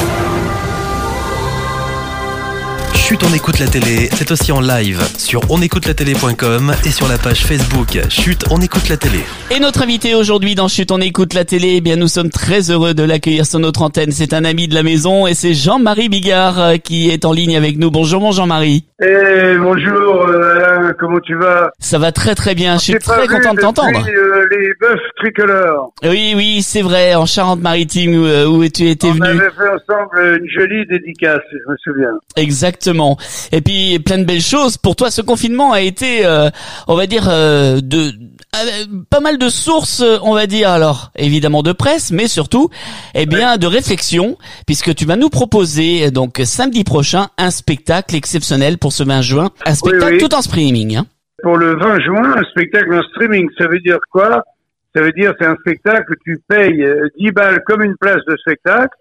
Chut, on écoute la télé. C'est aussi en live sur on écoute la télé point com et sur la page Facebook Chut, on écoute la télé. Et notre invité aujourd'hui dans Chut, on écoute la télé, eh bien nous sommes très heureux de l'accueillir sur notre antenne. C'est un ami de la maison et c'est Jean-Marie Bigard qui est en ligne avec nous. Bonjour mon Jean-Marie. Eh bonjour Alain, comment tu vas? Ça va très très bien, je suis très content de t'entendre. Euh, les bœufs tricolores. Oui oui c'est vrai, en Charente-Maritime où, où tu étais On venu. On avait fait ensemble une jolie dédicace, je me souviens. Exactement. Et puis plein de belles choses. Pour toi ce confinement a été, euh, on va dire, euh, de euh, pas mal de sources, on va dire, alors évidemment de presse, mais surtout eh bien ouais. de réflexion, puisque tu vas nous proposer donc samedi prochain un spectacle exceptionnel pour ce vingt juin, un spectacle oui, oui. tout en streaming. Hein. Pour le vingt juin, un spectacle en streaming, ça veut dire quoi? Ça veut dire c'est un spectacle que tu payes dix balles comme une place de spectacle,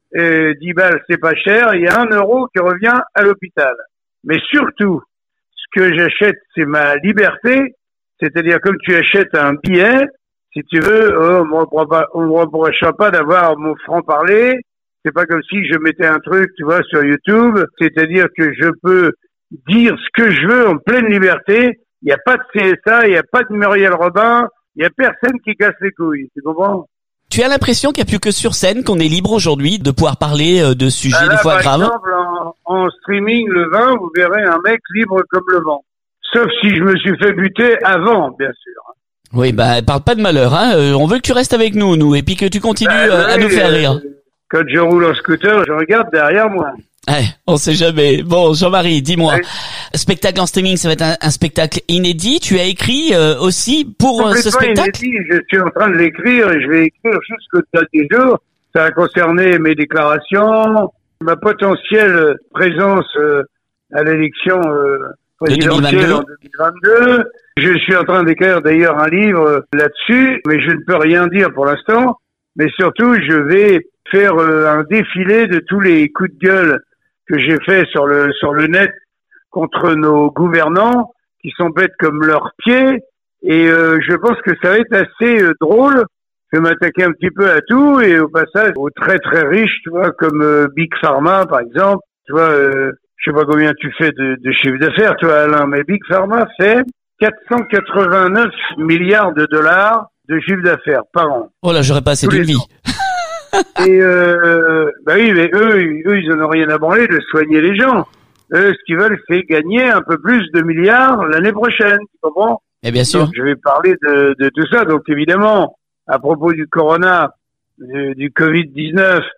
et dix balles c'est pas cher, il y a un euro qui revient à l'hôpital. Mais surtout, ce que j'achète c'est ma liberté, c'est-à-dire comme tu achètes un billet, si tu veux, oh, on ne me reprochera pas d'avoir mon franc-parler, c'est pas comme si je mettais un truc, tu vois, sur YouTube, c'est-à-dire que je peux dire ce que je veux en pleine liberté, il n'y a pas de C S A, il n'y a pas de Muriel Robin, il n'y a personne qui casse les couilles, tu comprends? Tu as l'impression qu'il n'y a plus que sur scène qu'on est libre aujourd'hui de pouvoir parler de sujets ah là, des fois par graves? Par exemple, en, en streaming le vingt, vous verrez un mec libre comme le vent. Sauf si je me suis fait buter avant, bien sûr. Oui, bah parle pas de malheur, hein. Euh, on veut que tu restes avec nous, nous, et puis que tu continues bah, euh, oui, à nous faire rire. Euh, quand je roule en scooter, je regarde derrière moi. Ouais, on sait jamais. Bon, Jean-Marie, dis-moi, oui. Spectacle en streaming, ça va être un, un spectacle inédit. Tu as écrit euh, aussi pour euh, ce spectacle? Inédit. Je suis en train de l'écrire et je vais écrire jusqu'au dernier jour. Ça va concerner mes déclarations, ma potentielle présence euh, à l'élection euh, présidentielle en deux mille vingt-deux. Je suis en train d'écrire d'ailleurs un livre là-dessus, mais je ne peux rien dire pour l'instant. Mais surtout, je vais faire euh, un défilé de tous les coups de gueule que j'ai fait sur le sur le net contre nos gouvernants qui sont bêtes comme leurs pieds. Et euh, je pense que ça va être assez euh, drôle. Je vais m'attaquer un petit peu à tout et au passage aux très très riches, tu vois, comme euh, Big Pharma par exemple. Tu vois, euh, je sais pas combien tu fais de, de chiffre d'affaires, toi Alain, mais Big Pharma fait quatre cent quatre-vingt-neuf milliards de dollars de chiffre d'affaires par an. Oh là, j'aurais pas assez de vie. Et euh, bah oui, mais eux, eux, ils en ont rien à branler de soigner les gens. Eux, ce qu'ils veulent, c'est gagner un peu plus de milliards l'année prochaine. Tu comprends? Et bien sûr. Donc, je vais parler de, de tout ça. Donc, évidemment, à propos du corona, du, du covid dix-neuf,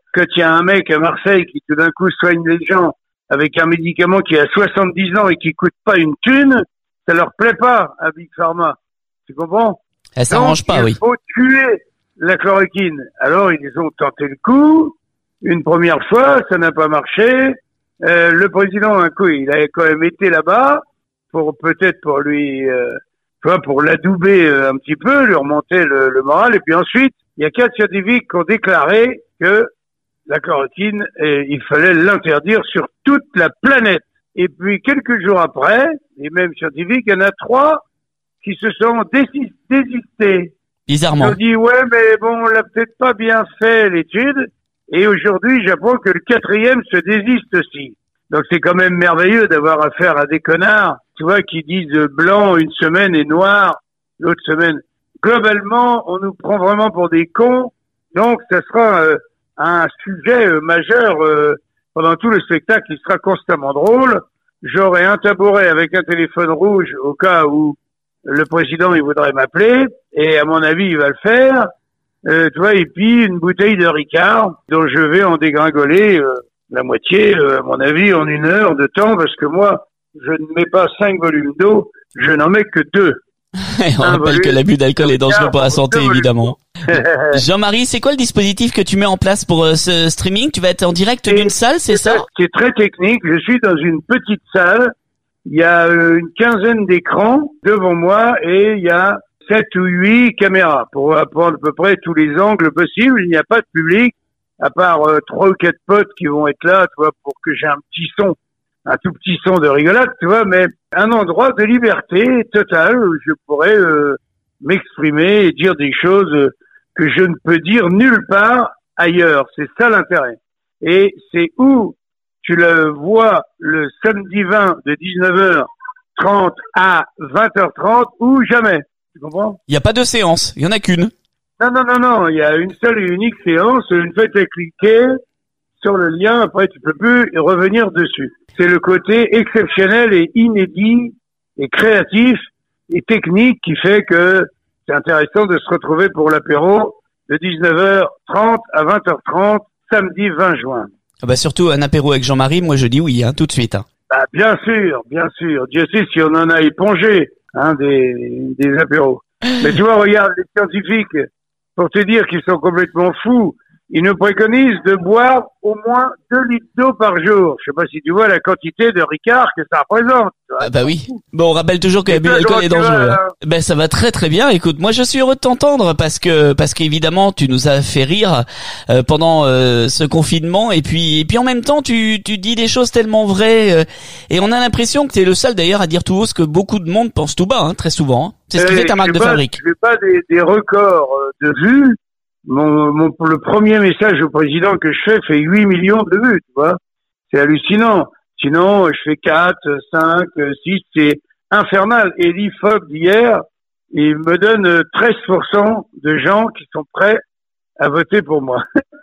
quand il y a un mec à Marseille qui tout d'un coup soigne les gens avec un médicament qui a soixante-dix ans et qui coûte pas une thune, ça leur plaît pas à Big Pharma. Tu comprends? Ça s'arrange pas, oui. Il faut tuer la chloroquine. Alors, ils ont tenté le coup. Une première fois, ça n'a pas marché. Euh, le président, un coup, il a quand même été là-bas pour peut-être pour lui, euh, tu vois, pour l'adouber euh, un petit peu, lui remonter le, le moral. Et puis ensuite, il y a quatre scientifiques qui ont déclaré que la chloroquine, eh, il fallait l'interdire sur toute la planète. Et puis, quelques jours après, les mêmes scientifiques, il y en a trois qui se sont désis- désistés. Bizarrement. Ils ont dit, ouais, mais bon, on l'a peut-être pas bien fait, l'étude. Et aujourd'hui, j'apprends que le quatrième se désiste aussi. Donc, c'est quand même merveilleux d'avoir affaire à des connards, tu vois, qui disent blanc une semaine et noir l'autre semaine. Globalement, on nous prend vraiment pour des cons. Donc, ça sera euh, un sujet euh, majeur euh, pendant tout le spectacle. Il sera constamment drôle. J'aurai un tabouret avec un téléphone rouge au cas où le président il voudrait m'appeler. Et à mon avis, il va le faire. Euh, tu vois, et puis une bouteille de Ricard dont je vais en dégringoler euh, la moitié, euh, à mon avis, en une heure de temps, parce que moi, je ne mets pas cinq volumes d'eau, je n'en mets que deux. On Un rappelle volume que l'abus d'alcool est dangereux pour la santé, deux évidemment. Jean-Marie, c'est quoi le dispositif que tu mets en place pour euh, ce streaming? Tu vas être en direct Et d'une salle, c'est ça? C'est très technique. Je suis dans une petite salle. Il y a euh, une quinzaine d'écrans devant moi et il y a sept ou huit caméras pour prendre à peu près tous les angles possibles. Il n'y a pas de public, à part euh, trois ou quatre potes qui vont être là, tu vois, pour que j'ai un petit son, un tout petit son de rigolade, tu vois, mais un endroit de liberté totale où je pourrais euh, m'exprimer et dire des choses euh, que je ne peux dire nulle part ailleurs. C'est ça l'intérêt. Et c'est où tu le vois le samedi vingt de dix-neuf heures trente à vingt heures trente ou jamais. Tu comprends? Il n'y a pas de séance, il y en a qu'une. Non, non, non, non, il y a une seule et unique séance. Une fois que tu as cliqué sur le lien, après tu peux plus revenir dessus. C'est le côté exceptionnel et inédit et créatif et technique qui fait que c'est intéressant de se retrouver pour l'apéro de dix-neuf heures trente à vingt heures trente, samedi vingt juin. Ah bah surtout un apéro avec Jean-Marie, moi je dis oui, hein, tout de suite. Hein. Bah, bien sûr, bien sûr. Dieu sait si on en a épongé hein, des, des apéros. Mais tu vois, regarde, les scientifiques, pour te dire qu'ils sont complètement fous, ils nous préconisent de boire au moins deux litres d'eau par jour. Je sais pas si tu vois la quantité de Ricard que ça représente. Ah bah oui. Bon, on rappelle toujours que l'abus d'alcool est dangereux. Vas, hein. Ben ça va très très bien. Écoute, moi je suis heureux de t'entendre parce que parce qu'évidemment tu nous as fait rire euh, pendant euh, ce confinement et puis et puis en même temps tu tu dis des choses tellement vraies euh, et on a l'impression que t'es le seul d'ailleurs à dire tout haut ce que beaucoup de monde pense tout bas, hein, très souvent. Hein. C'est ce qui fait ta marque de pas, fabrique. Je fais pas des, des records de vues. Mon, mon, le premier message au président que je fais fait huit millions de vues, tu vois. C'est hallucinant. Sinon, je fais quatre, cinq, six, c'est infernal. Et l'I F O P d'hier, il me donne treize pour cent de gens qui sont prêts à voter pour moi.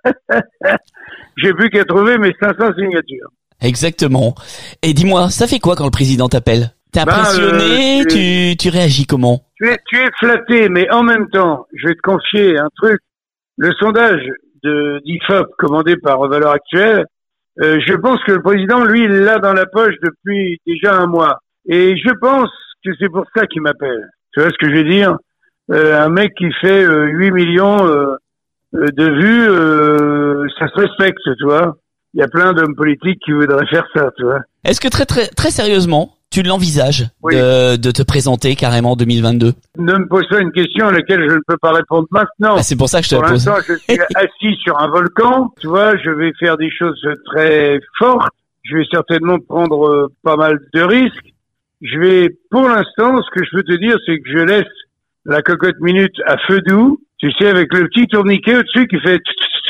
J'ai plus qu'à trouver mes cinq cents signatures. Exactement. Et dis-moi, ça fait quoi quand le président t'appelle? T'es impressionné? Ben, euh, tu, es, tu, tu réagis comment? Tu es, tu es flatté, mais en même temps, je vais te confier un truc. Le sondage de d'I F O P commandé par Valeurs Actuelles, euh, je pense que le président, lui, il l'a dans la poche depuis déjà un mois. Et je pense que c'est pour ça qu'il m'appelle. Tu vois ce que je veux dire? euh, Un mec qui fait euh, huit millions euh, de vues, euh, ça se respecte, tu vois. Il y a plein d'hommes politiques qui voudraient faire ça, tu vois. Est-ce que très très très sérieusement, tu l'envisages oui. de, de te présenter carrément en deux mille vingt-deux? Ne me pose pas une question à laquelle je ne peux pas répondre maintenant. Ah, c'est pour ça que je te pour la pose. Pour l'instant, je suis assis sur un volcan. Tu vois, je vais faire des choses très fortes. Je vais certainement prendre euh, pas mal de risques. Je vais, pour l'instant, ce que je peux te dire, c'est que je laisse la cocotte minute à feu doux. Tu sais, avec le petit tourniquet au-dessus qui fait...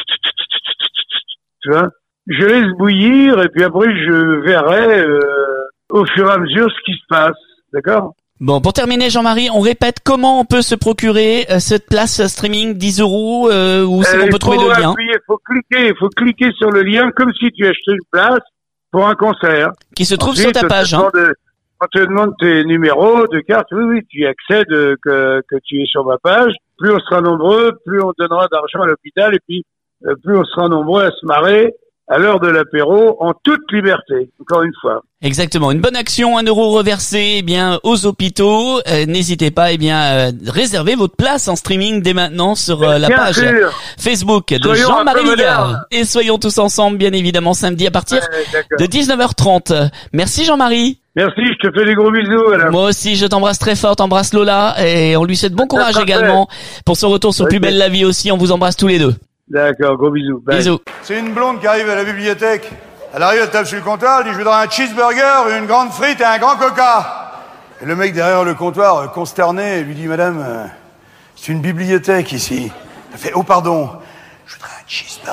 Tu vois, je laisse bouillir et puis après, je verrai... Euh, au fur et à mesure ce qui se passe, d'accord? Bon, pour terminer, Jean-Marie, on répète comment on peut se procurer euh, cette place streaming dix euros euh, ou c'est euh, qu'on peut trouver le lien? Il faut cliquer, il faut cliquer sur le lien comme si tu achetais une place pour un concert. Qui se trouve Ensuite, sur ta page. Hein. De, on te demande tes numéros de carte, oui, oui, tu y accèdes que, que tu es sur ma page. Plus on sera nombreux, plus on donnera d'argent à l'hôpital et puis euh, plus on sera nombreux à se marrer à l'heure de l'apéro en toute liberté, encore une fois. Exactement, une bonne action, un euro reversé eh bien aux hôpitaux. Euh, n'hésitez pas eh bien euh, réservez votre place en streaming dès maintenant sur euh, la Bien page sûr. Facebook de Soyons Jean-Marie un peu Ligard. modernes. Et soyons tous ensemble bien évidemment samedi à partir Ouais, de dix-neuf heures trente. Merci Jean-Marie. Merci, je te fais des gros bisous. Alors. Moi aussi, je t'embrasse très fort, t'embrasse Lola et on lui souhaite bon courage Parfait. également pour son retour sur Ok. Plus belle la vie aussi. On vous embrasse tous les deux. D'accord, gros bisous. Bye. Bisous. C'est une blonde qui arrive à la bibliothèque. Elle arrive, elle tape sur le comptoir, elle dit « Je voudrais un cheeseburger, une grande frite et un grand coca. » Et le mec derrière le comptoir, euh, consterné, lui dit « Madame, euh, c'est une bibliothèque ici. » Elle fait « Oh, pardon, je voudrais un cheeseburger. »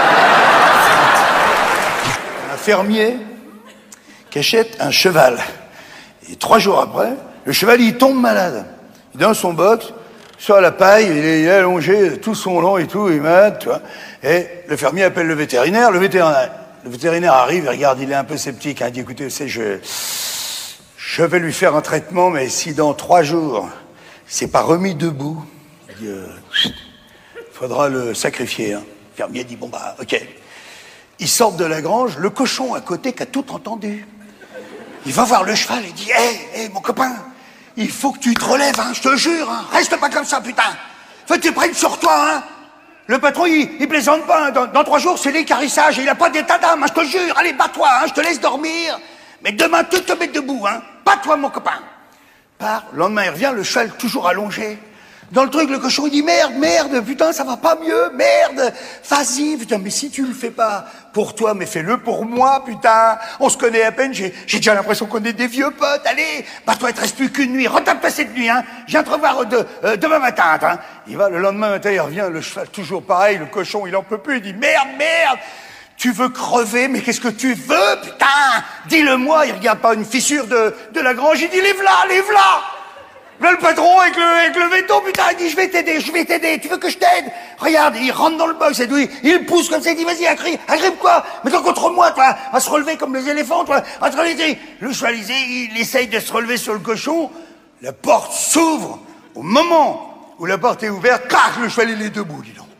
Un fermier qui achète un cheval. Et trois jours après, le cheval, il tombe malade. Il est dans son box, sur la paille, il est, il est allongé tout son long et tout, il est malade, tu vois. Et le fermier appelle le vétérinaire, le vétérinaire, le vétérinaire arrive, il regarde, il est un peu sceptique, hein, il dit, écoutez, vous savez, je, je vais lui faire un traitement, mais si dans trois jours, il s'est pas remis debout, il dit, euh, faudra le sacrifier, hein. Le fermier dit, bon bah, ok. Ils sortent de la grange, le cochon à côté qui a tout entendu. Il va voir le cheval et dit, hé, hé, mon copain, il faut que tu te relèves, hein, je te jure, hein. Reste pas comme ça, putain. Faut que tu prennes sur toi, hein. Le patron, il, il plaisante pas, hein. Dans, dans trois jours, c'est l'équarrissage, il a pas d'état d'âme, hein, je te jure. Allez, bats-toi, hein, je te laisse dormir. Mais demain, tu te mets debout, hein. Pas toi, mon copain. Part, le lendemain, il revient, le cheval toujours allongé. Dans le truc, le cochon, il dit, merde, merde, putain, ça va pas mieux, merde. Vas-y, putain, mais si tu le fais pas pour toi, mais fais-le pour moi, putain. On se connaît à peine, j'ai, j'ai déjà l'impression qu'on est des vieux potes. Allez, bah toi, il te reste plus qu'une nuit. Retape-toi cette nuit, hein. Je viens te revoir de, euh, demain matin, hein. Il va, le lendemain matin, il revient, le cheval, toujours pareil, le cochon, il en peut plus, il dit, merde, merde. Tu veux crever, mais qu'est-ce que tu veux, putain? Dis-le-moi, il regarde pas une fissure de, de la grange, il dit, lève-la, lève-la. Là, le patron, avec le, avec le veto, putain, il dit, je vais t'aider, je vais t'aider, tu veux que je t'aide? Regarde, il rentre dans le box, et lui, il pousse comme ça, il dit, vas-y, agrippe, agrippe quoi? Mets-toi contre moi, toi, à se relever comme les éléphants, toi, à se relever. Le cheval, il essaye de se relever sur le cochon, la porte s'ouvre, au moment où la porte est ouverte, clac, le cheval, il est debout, dis donc.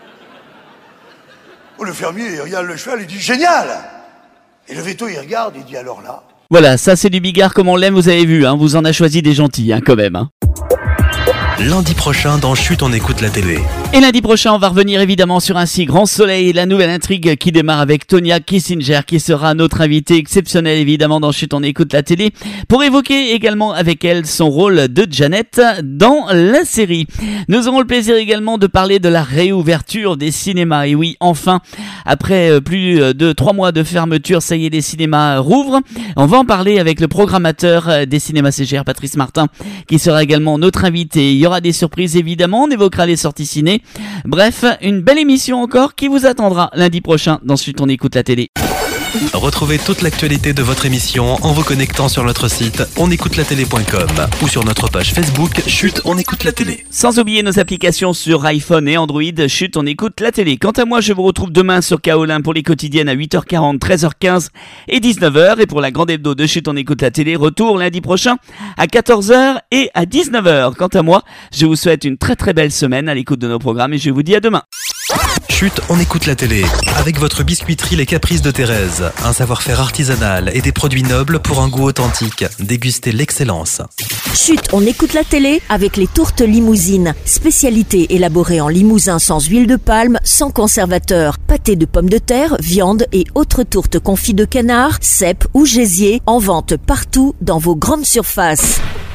Oh, le fermier, il regarde le cheval, il dit, génial! Et le veto, il regarde, il dit, alors là, Voilà, ça c'est du Bigard comme on l'aime, vous avez vu, hein, vous en a choisi des gentils, hein, quand même. Hein. Lundi prochain dans Chut, on écoute la télé. Et lundi prochain, on va revenir évidemment sur Un si grand soleil, la nouvelle intrigue qui démarre avec Tonya Kissinger, qui sera notre invitée exceptionnelle évidemment dans Chut, on écoute la télé, pour évoquer également avec elle son rôle de Janet dans la série. Nous aurons le plaisir également de parler de la réouverture des cinémas. Et oui, enfin, après plus de trois mois de fermeture, ça y est, les cinémas rouvrent. On va en parler avec le programmateur des cinémas C G R, Patrice Martin, qui sera également notre invité. Il y aura des surprises évidemment, on évoquera les sorties ciné. Bref, une belle émission encore qui vous attendra lundi prochain dans Chut, on écoute la télé. Retrouvez toute l'actualité de votre émission en vous connectant sur notre site on écoute la télé point com ou sur notre page Facebook Chut, on écoute la télé. Sans oublier nos applications sur iPhone et Android. Chut, on écoute la télé. Quant à moi, je vous retrouve demain sur Kaolin pour les quotidiennes à huit heures quarante, treize heures quinze et dix-neuf heures. Et pour la grande hebdo de Chut, on écoute la télé, retour lundi prochain à quatorze heures et à dix-neuf heures. Quant à moi, je vous souhaite une très très belle semaine à l'écoute de nos programmes et je vous dis à demain. Chut, on écoute la télé. Avec votre biscuiterie Les Caprices de Thérèse. Un savoir-faire artisanal et des produits nobles pour un goût authentique. Dégustez l'excellence. Chut, on écoute la télé avec les tourtes limousines. Spécialité élaborée en limousin sans huile de palme, sans conservateur. Pâté de pommes de terre, viande et autres tourtes confites de canard, cèpes ou gésier. En vente partout dans vos grandes surfaces.